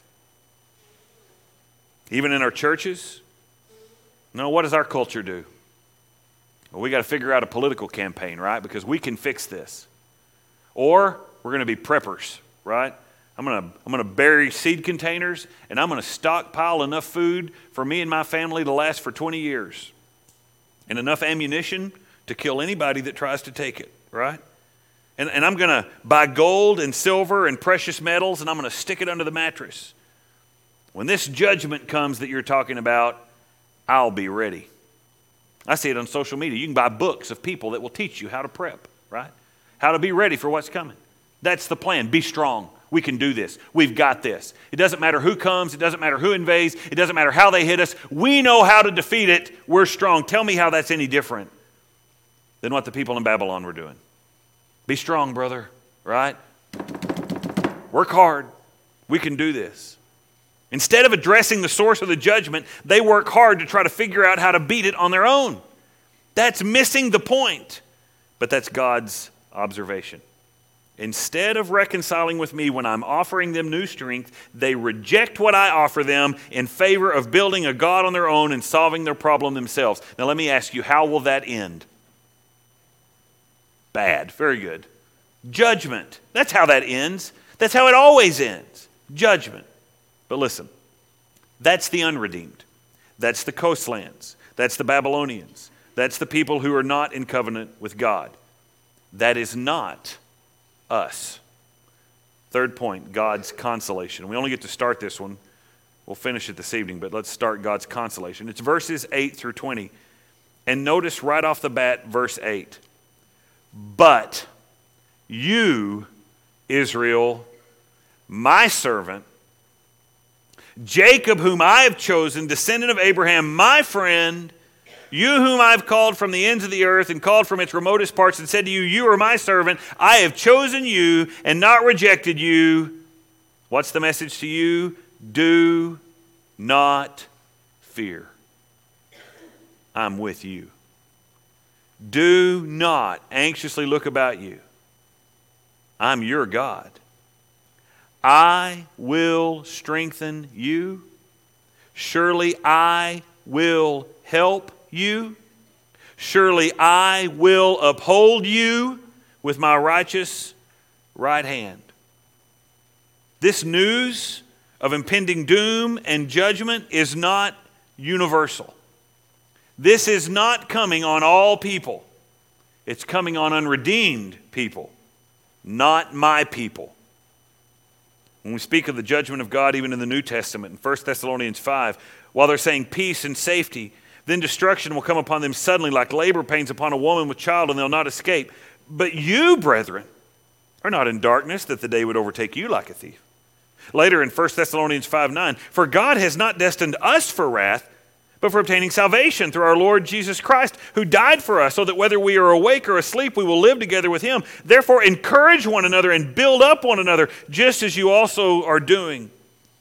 Even in our churches? No, what does our culture do? Well, we got to figure out a political campaign, right? Because we can fix this. Or we're going to be preppers, right? I'm going to bury seed containers, and I'm going to stockpile enough food for me and my family to last for 20 years. And enough ammunition to kill anybody that tries to take it, right? And I'm going to buy gold and silver and precious metals, and I'm going to stick it under the mattress. When this judgment comes that you're talking about, I'll be ready. I see it on social media. You can buy books of people that will teach you how to prep, right? How to be ready for what's coming. That's the plan. Be strong. We can do this. We've got this. It doesn't matter who comes. It doesn't matter who invades. It doesn't matter how they hit us. We know how to defeat it. We're strong. Tell me how that's any different than what the people in Babylon were doing. Be strong, brother, right? Work hard. We can do this. Instead of addressing the source of the judgment, they work hard to try to figure out how to beat it on their own. That's missing the point. But that's God's observation. Instead of reconciling with me when I'm offering them new strength, they reject what I offer them in favor of building a God on their own and solving their problem themselves. Now let me ask you, how will that end? Bad. Very good. Judgment. That's how that ends. That's how it always ends. Judgment. But listen, that's the unredeemed. That's the coastlands. That's the Babylonians. That's the people who are not in covenant with God. That is not us. Third point, God's consolation. We only get to start this one. We'll finish it this evening, but let's start God's consolation. It's verses 8 through 20. And notice right off the bat, verse 8. But you, Israel, my servant, Jacob, whom I have chosen, descendant of Abraham, my friend, you whom I have called from the ends of the earth and called from its remotest parts and said to you, you are my servant. I have chosen you and not rejected you. What's the message to you? Do not fear. I'm with you. Do not anxiously look about you. I'm your God. I will strengthen you. Surely I will help you. Surely I will uphold you with my righteous right hand. This news of impending doom and judgment is not universal. This is not coming on all people. It's coming on unredeemed people, not my people. When we speak of the judgment of God, even in the New Testament, in 1 Thessalonians 5, while they're saying peace and safety, then destruction will come upon them suddenly like labor pains upon a woman with child, and they'll not escape. But you, brethren, are not in darkness that the day would overtake you like a thief. Later in 1 Thessalonians 5:9, for God has not destined us for wrath, but for obtaining salvation through our Lord Jesus Christ, who died for us, so that whether we are awake or asleep, we will live together with him. Therefore, encourage one another and build up one another, just as you also are doing.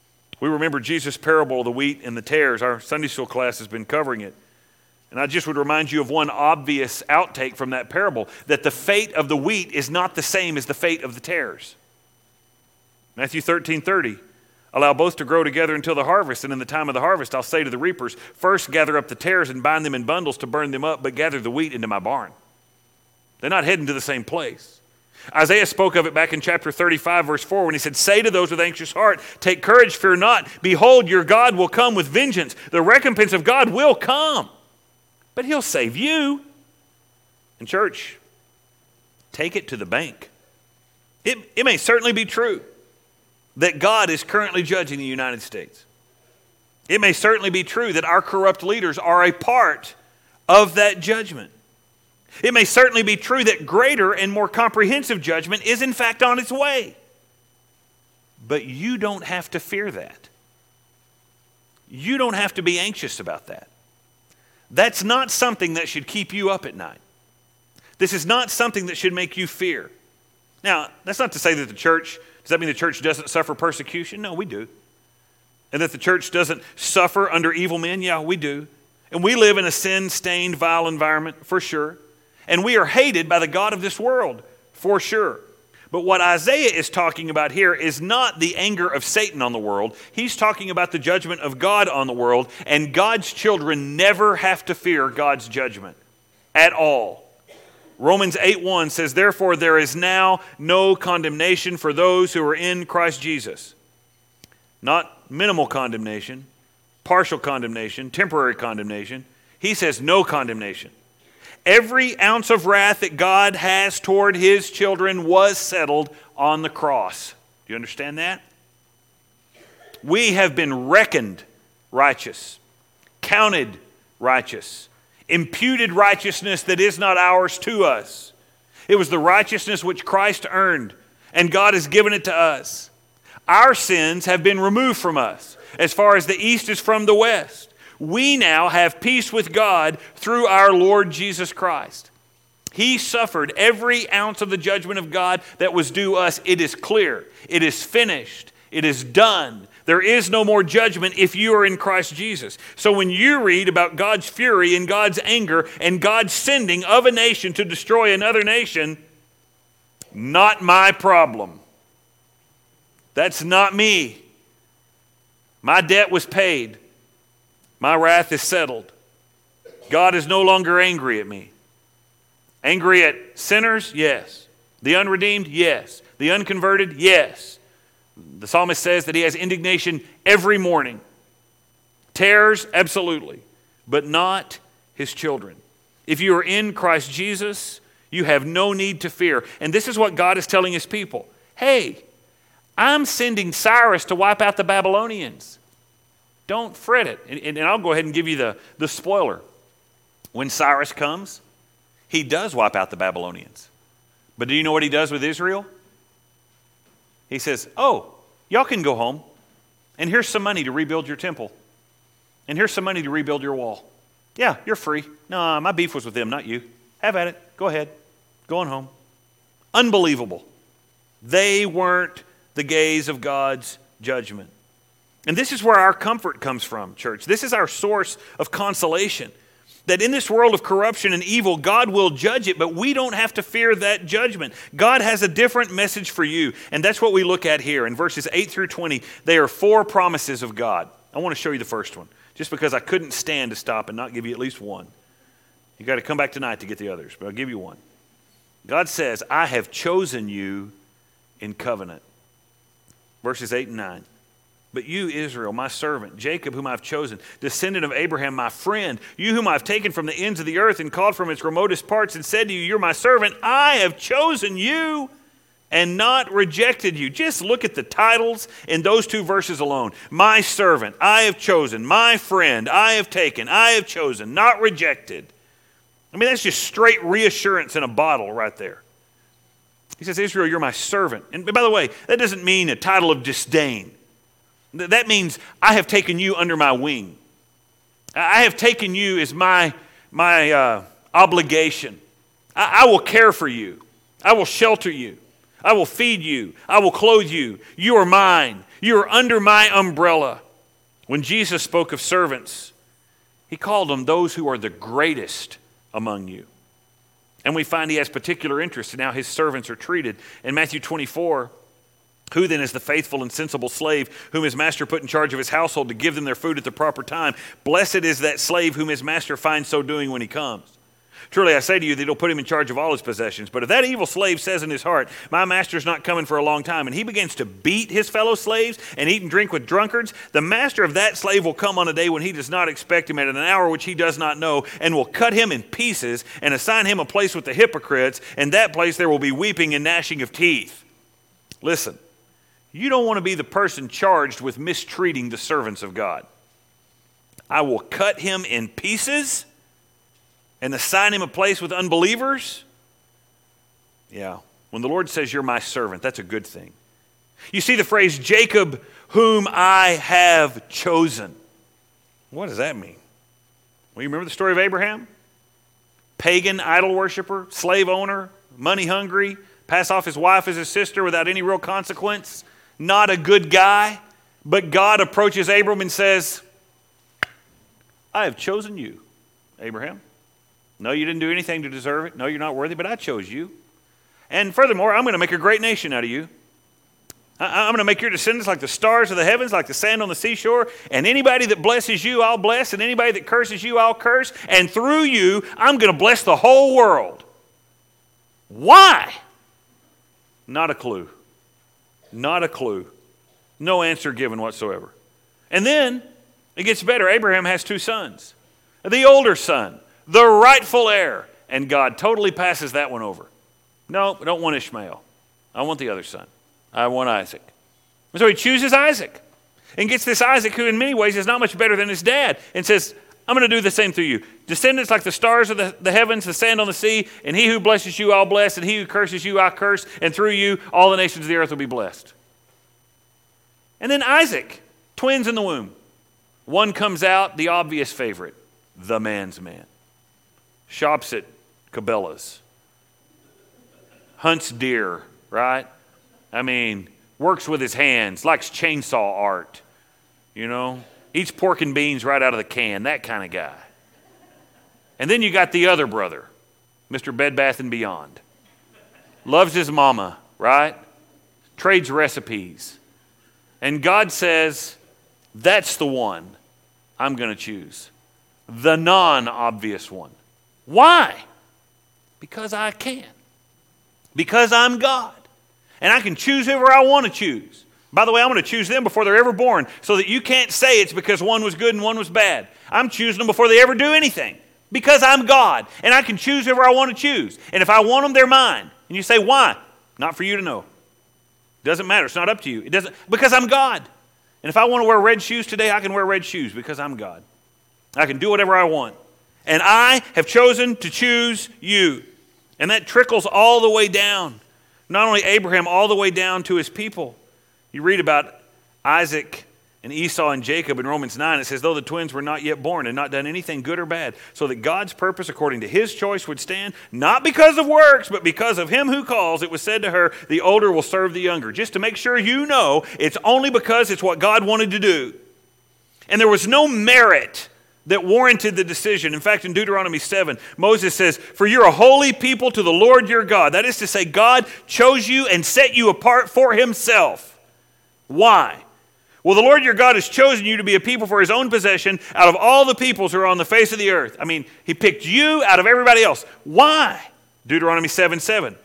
We remember Jesus' parable of the wheat and the tares. Our Sunday school class has been covering it. And I just would remind you of one obvious outtake from that parable, that the fate of the wheat is not the same as the fate of the tares. Matthew 13:30, allow both to grow together until the harvest, and in the time of the harvest I'll say to the reapers, first gather up the tares and bind them in bundles to burn them up, but gather the wheat into my barn. They're not heading to the same place. Isaiah spoke of it back in chapter 35, verse 4, when he said, say to those with anxious heart, take courage, fear not. Behold, your God will come with vengeance. The recompense of God will come, but he'll save you. And church, take it to the bank. It may certainly be true that God is currently judging the United States. It may certainly be true that our corrupt leaders are a part of that judgment. It may certainly be true that greater and more comprehensive judgment is in fact on its way. But you don't have to fear that. You don't have to be anxious about that. That's not something that should keep you up at night. This is not something that should make you fear. Now, that's not to say that does that mean the church doesn't suffer persecution? No, we do. And that the church doesn't suffer under evil men? Yeah, we do. And we live in a sin-stained, vile environment, for sure. And we are hated by the God of this world, for sure. But what Isaiah is talking about here is not the anger of Satan on the world. He's talking about the judgment of God on the world, and God's children never have to fear God's judgment at all. Romans 8:1 says, therefore there is now no condemnation for those who are in Christ Jesus. Not minimal condemnation, partial condemnation, temporary condemnation. He says no condemnation. Every ounce of wrath that God has toward his children was settled on the cross. Do you understand that? We have been reckoned righteous, counted righteous, imputed righteousness that is not ours to us. It was the righteousness which Christ earned, and God has given it to us. Our sins have been removed from us as far as the east is from the west. We now have peace with God through our Lord Jesus Christ. He suffered every ounce of the judgment of God that was due us. It is clear. It is finished. It is done. There is no more judgment if you are in Christ Jesus. So when you read about God's fury and God's anger and God's sending of a nation to destroy another nation, not my problem. That's not me. My debt was paid. My wrath is settled. God is no longer angry at me. Angry at sinners? Yes. The unredeemed? Yes. The unconverted? Yes. The psalmist says that he has indignation every morning. Tares? Absolutely. But not his children. If you are in Christ Jesus, you have no need to fear. And this is what God is telling his people. Hey, I'm sending Cyrus to wipe out the Babylonians. Don't fret it. And I'll go ahead and give you the spoiler. When Cyrus comes, he does wipe out the Babylonians. But do you know what he does with Israel? He says, oh, y'all can go home. And here's some money to rebuild your temple. And here's some money to rebuild your wall. Yeah, you're free. No, my beef was with them, not you. Have at it. Go ahead. Going home. Unbelievable. They weren't the gaze of God's judgment. And this is where our comfort comes from, church. This is our source of consolation. That in this world of corruption and evil, God will judge it, but we don't have to fear that judgment. God has a different message for you, and that's what we look at here. In verses 8 through 20, they are 4 promises of God. I want to show you the first one, just because I couldn't stand to stop and not give you at least one. You got to come back tonight to get the others, but I'll give you one. God says, I have chosen you in covenant. Verses 8 and 9. But you, Israel, my servant, Jacob, whom I've chosen, descendant of Abraham, my friend, you whom I've taken from the ends of the earth and called from its remotest parts and said to you, you're my servant, I have chosen you and not rejected you. Just look at the titles in those 2 verses alone. My servant, I have chosen. My friend, I have taken. I have chosen, not rejected. I mean, that's just straight reassurance in a bottle right there. He says, Israel, you're my servant. And by the way, that doesn't mean a title of disdain. That means I have taken you under my wing. I have taken you as my obligation. I will care for you. I will shelter you. I will feed you. I will clothe you. You are mine. You are under my umbrella. When Jesus spoke of servants, he called them those who are the greatest among you. And we find he has particular interest in how his servants are treated. In Matthew 24, who then is the faithful and sensible slave whom his master put in charge of his household to give them their food at the proper time? Blessed is that slave whom his master finds so doing when he comes. Truly I say to you that he'll put him in charge of all his possessions. But if that evil slave says in his heart, my master's not coming for a long time, and he begins to beat his fellow slaves and eat and drink with drunkards, the master of that slave will come on a day when he does not expect him, at an hour which he does not know, and will cut him in pieces and assign him a place with the hypocrites. In that place there will be weeping and gnashing of teeth. Listen, you don't want to be the person charged with mistreating the servants of God. I will cut him in pieces and assign him a place with unbelievers? Yeah. When the Lord says you're my servant, that's a good thing. You see the phrase, Jacob, whom I have chosen. What does that mean? Well, you remember the story of Abraham? Pagan idol worshiper, slave owner, money hungry, pass off his wife as his sister without any real consequence. Not a good guy. But God approaches Abram and says, I have chosen you, Abraham. No, you didn't do anything to deserve it. No, you're not worthy, but I chose you. And furthermore, I'm going to make a great nation out of you. I'm going to make your descendants like the stars of the heavens, like the sand on the seashore. And anybody that blesses you, I'll bless. And anybody that curses you, I'll curse. And through you, I'm going to bless the whole world. Why? Not a clue. Not a clue. No answer given whatsoever. And then it gets better. Abraham has two sons. The older son, the rightful heir. And God totally passes that one over. No, I don't want Ishmael. I want the other son. I want Isaac. And so he chooses Isaac and gets this Isaac who in many ways is not much better than his dad and says, I'm going to do the same through you. Descendants like the stars of the heavens, the sand on the sea, and he who blesses you, I'll bless, and he who curses you, I'll curse, and through you, all the nations of the earth will be blessed. And then Isaac, twins in the womb. One comes out, the obvious favorite, the man's man. Shops at Cabela's. Hunts deer, right? I mean, works with his hands, likes chainsaw art, you know? Eats pork and beans right out of the can, that kind of guy. And then you got the other brother, Mr. Bed Bath & Beyond. Loves his mama, right? Trades recipes. And God says, that's the one I'm going to choose. The non-obvious one. Why? Because I can. Because I'm God. And I can choose whoever I want to choose. By the way, I'm going to choose them before they're ever born so that you can't say it's because one was good and one was bad. I'm choosing them before they ever do anything because I'm God. And I can choose whoever I want to choose. And if I want them, they're mine. And you say, why? Not for you to know. Doesn't matter. It's not up to you. It doesn't, because I'm God. And if I want to wear red shoes today, I can wear red shoes because I'm God. I can do whatever I want. And I have chosen to choose you. And that trickles all the way down. Not only Abraham, all the way down to his people. You read about Isaac and Esau and Jacob in Romans 9. It says, though the twins were not yet born and not done anything good or bad, so that God's purpose according to his choice would stand, not because of works, but because of him who calls, it was said to her, the older will serve the younger. Just to make sure you know, it's only because it's what God wanted to do. And there was no merit that warranted the decision. In fact, in Deuteronomy 7, Moses says, for you're a holy people to the Lord your God. That is to say, God chose you and set you apart for himself. Why? Well, the Lord your God has chosen you to be a people for his own possession out of all the peoples who are on the face of the earth. I mean, he picked you out of everybody else. Why? Deuteronomy 7:7.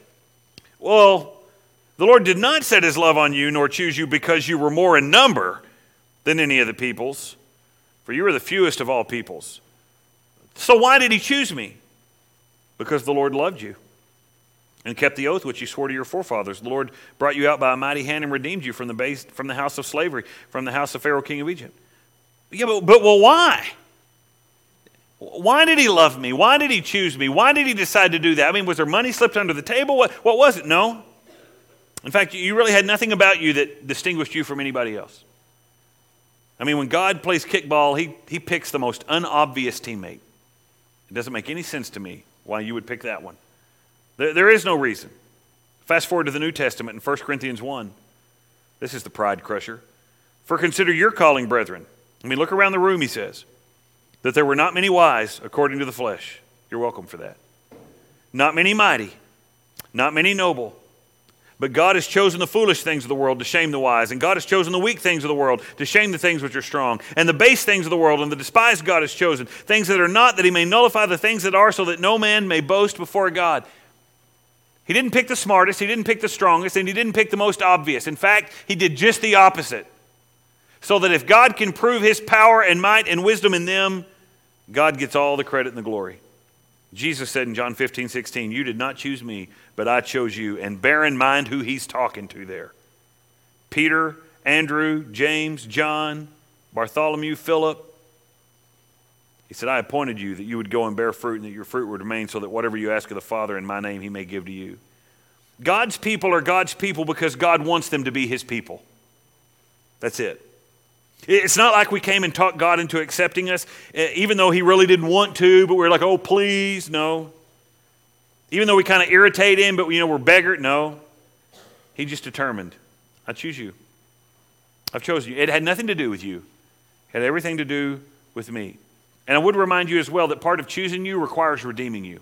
Well, the Lord did not set his love on you nor choose you because you were more in number than any of the peoples, for you are the fewest of all peoples. So why did he choose me? Because the Lord loved you and kept the oath which he swore to your forefathers. The Lord brought you out by a mighty hand and redeemed you from the house of slavery, from the house of Pharaoh, king of Egypt. Yeah, but why? Why did he love me? Why did he choose me? Why did he decide to do that? I mean, was there money slipped under the table? What was it? No. In fact, you really had nothing about you that distinguished you from anybody else. I mean, when God plays kickball, he picks the most unobvious teammate. It doesn't make any sense to me why you would pick that one. There is no reason. Fast forward to the New Testament in 1 Corinthians 1. This is the pride crusher. For consider your calling, brethren. I mean, look around the room, he says, that there were not many wise according to the flesh. You're welcome for that. Not many mighty, not many noble. But God has chosen the foolish things of the world to shame the wise, and God has chosen the weak things of the world to shame the things which are strong, and the base things of the world and the despised God has chosen, things that are not, that he may nullify the things that are, so that no man may boast before God. He didn't pick the smartest, he didn't pick the strongest, and he didn't pick the most obvious. In fact, he did just the opposite. So that if God can prove his power and might and wisdom in them, God gets all the credit and the glory. Jesus said in John 15:16, you did not choose me, but I chose you. And bear in mind who he's talking to there. Peter, Andrew, James, John, Bartholomew, Philip. He said, I appointed you that you would go and bear fruit and that your fruit would remain, so that whatever you ask of the Father in my name he may give to you. God's people are God's people because God wants them to be his people. That's it. It's not like we came and talked God into accepting us, even though he really didn't want to, but we're like, oh, please, no. Even though we kind of irritate him, but we're beggar, no. He just determined, I choose you. I've chosen you. It had nothing to do with you. It had everything to do with me. And I would remind you as well that part of choosing you requires redeeming you.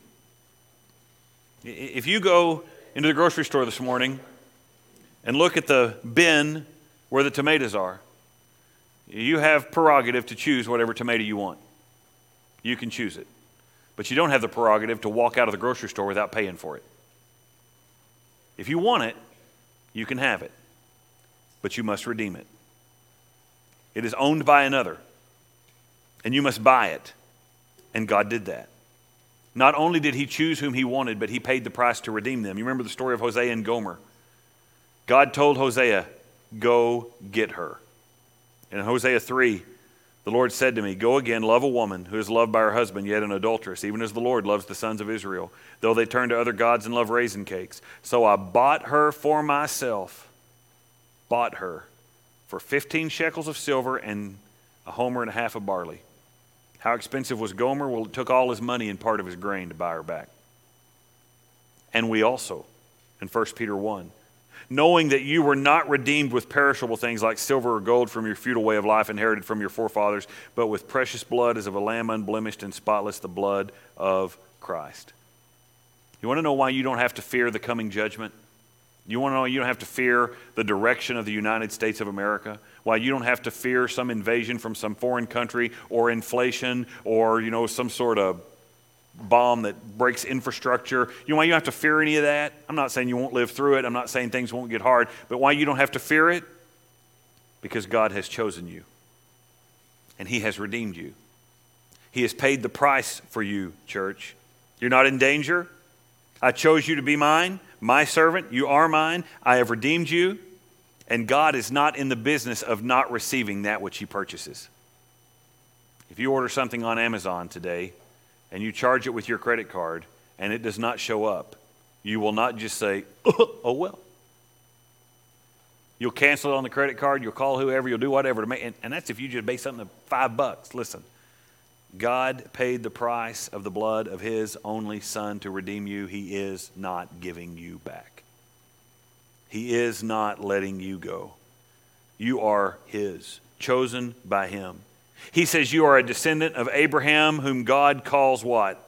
If you go into the grocery store this morning and look at the bin where the tomatoes are, you have prerogative to choose whatever tomato you want. You can choose it. But you don't have the prerogative to walk out of the grocery store without paying for it. If you want it, you can have it. But you must redeem it. It is owned by another. And you must buy it. And God did that. Not only did he choose whom he wanted, but he paid the price to redeem them. You remember the story of Hosea and Gomer. God told Hosea, go get her. In Hosea 3, the Lord said to me, go again, love a woman who is loved by her husband, yet an adulteress, even as the Lord loves the sons of Israel, though they turn to other gods and love raisin cakes. So I bought her for myself, bought her for 15 shekels of silver and a homer and a half of barley. How expensive was Gomer? Well, it took all his money and part of his grain to buy her back. And we also, in 1 Peter 1, knowing that you were not redeemed with perishable things like silver or gold from your futile way of life inherited from your forefathers, but with precious blood as of a lamb unblemished and spotless, the blood of Christ. You want to know why you don't have to fear the coming judgment? You want to know you don't have to fear the direction of the United States of America? Why you don't have to fear some invasion from some foreign country or inflation or, some sort of bomb that breaks infrastructure. You know why you don't have to fear any of that? I'm not saying you won't live through it. I'm not saying things won't get hard. But why you don't have to fear it? Because God has chosen you. And he has redeemed you. He has paid the price for you, church. You're not in danger. I chose you to be mine, my servant. You are mine. I have redeemed you. And God is not in the business of not receiving that which he purchases. If you order something on Amazon today, and you charge it with your credit card, and it does not show up, you will not just say, oh well. You'll cancel it on the credit card, you'll call whoever, you'll do whatever to make, and that's if you just base something to $5. Listen, God paid the price of the blood of his only son to redeem you. He is not giving you back. He is not letting you go. You are his, chosen by him. He says you are a descendant of Abraham, whom God calls what?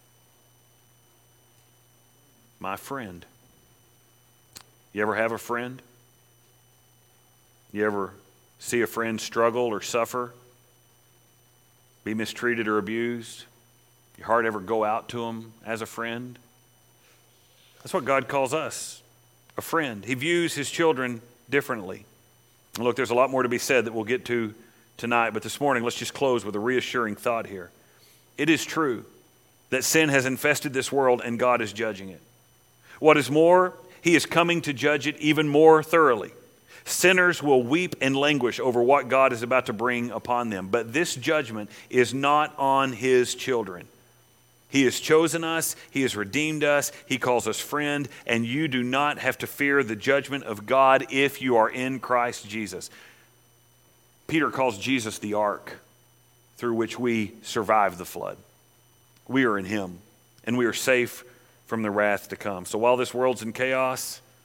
My friend. You ever have a friend? You ever see a friend struggle or suffer? Be mistreated or abused? Your heart ever go out to them as a friend? That's what God calls us, a friend. He views his children differently. And look, there's a lot more to be said that we'll get to tonight, but this morning, let's just close with a reassuring thought here. It is true that sin has infested this world and God is judging it. What is more, he is coming to judge it even more thoroughly. Sinners will weep and languish over what God is about to bring upon them, but this judgment is not on his children. He has chosen us, he has redeemed us, he calls us friend, and you do not have to fear the judgment of God if you are in Christ Jesus. Peter calls Jesus the ark through which we survive the flood. We are in him, and we are safe from the wrath to come. So while this world's in chaos,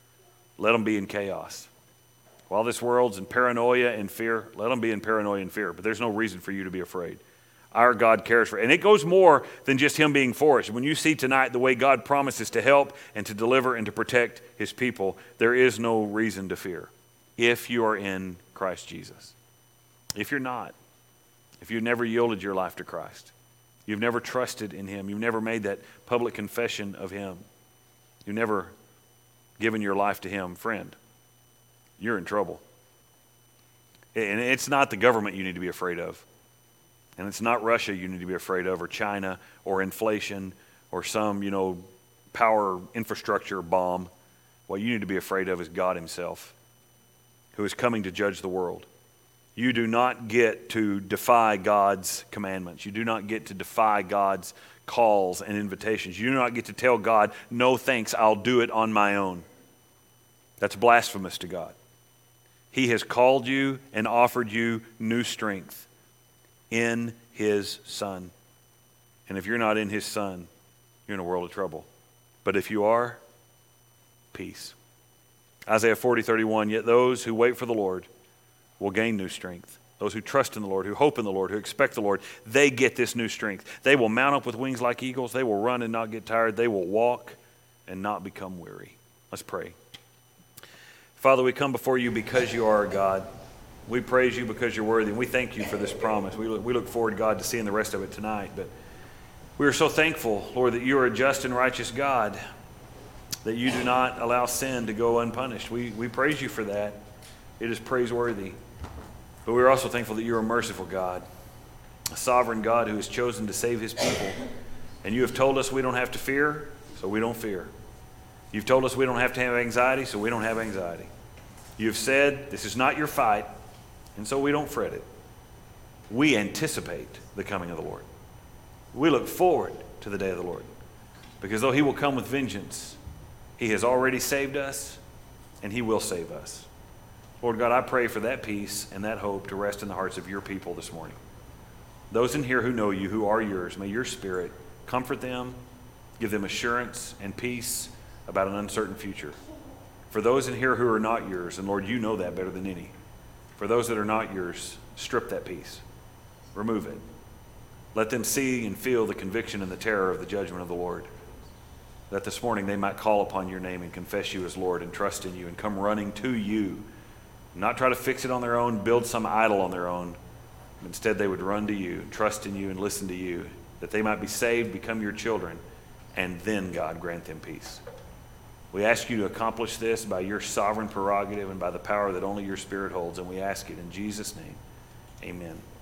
let them be in chaos. While this world's in paranoia and fear, let them be in paranoia and fear. But there's no reason for you to be afraid. Our God cares for it. And it goes more than just him being for us. When you see tonight the way God promises to help and to deliver and to protect his people, there is no reason to fear if you are in Christ Jesus. If you're not, if you've never yielded your life to Christ, you've never trusted in him, you've never made that public confession of him, you've never given your life to him, friend, you're in trouble. And it's not the government you need to be afraid of. And it's not Russia you need to be afraid of, or China, or inflation, or some, power infrastructure bomb. What you need to be afraid of is God himself, who is coming to judge the world. You do not get to defy God's commandments. You do not get to defy God's calls and invitations. You do not get to tell God, no thanks, I'll do it on my own. That's blasphemous to God. He has called you and offered you new strength in his Son. And if you're not in his Son, you're in a world of trouble. But if you are, peace. Isaiah 40:31, yet those who wait for the Lord will gain new strength. Those who trust in the Lord, who hope in the Lord, who expect the Lord, they get this new strength. They will mount up with wings like eagles. They will run and not get tired. They will walk and not become weary. Let's pray. Father, we come before you because you are our God. We praise you because you're worthy, and we thank you for this promise. We look forward, God, to seeing the rest of it tonight. But we are so thankful, Lord, that you are a just and righteous God, that you do not allow sin to go unpunished. We praise you for that. It is praiseworthy. But we are also thankful that you are a merciful God, a sovereign God who has chosen to save his people. And you have told us we don't have to fear, so we don't fear. You've told us we don't have to have anxiety, so we don't have anxiety. You've said this is not your fight, and so we don't fret it. We anticipate the coming of the Lord. We look forward to the day of the Lord, because though he will come with vengeance, he has already saved us, and he will save us. Lord God, I pray for that peace and that hope to rest in the hearts of your people this morning. Those in here who know you, who are yours, may your Spirit comfort them, give them assurance and peace about an uncertain future. For those in here who are not yours, and Lord, you know that better than any. For those that are not yours, strip that peace. Remove it. Let them see and feel the conviction and the terror of the judgment of the Lord. That this morning they might call upon your name and confess you as Lord and trust in you and come running to you. Not try to fix it on their own, build some idol on their own. Instead, they would run to you, trust in you, and listen to you, that they might be saved, become your children, and then, God, grant them peace. We ask you to accomplish this by your sovereign prerogative and by the power that only your Spirit holds, and we ask it in Jesus' name. Amen.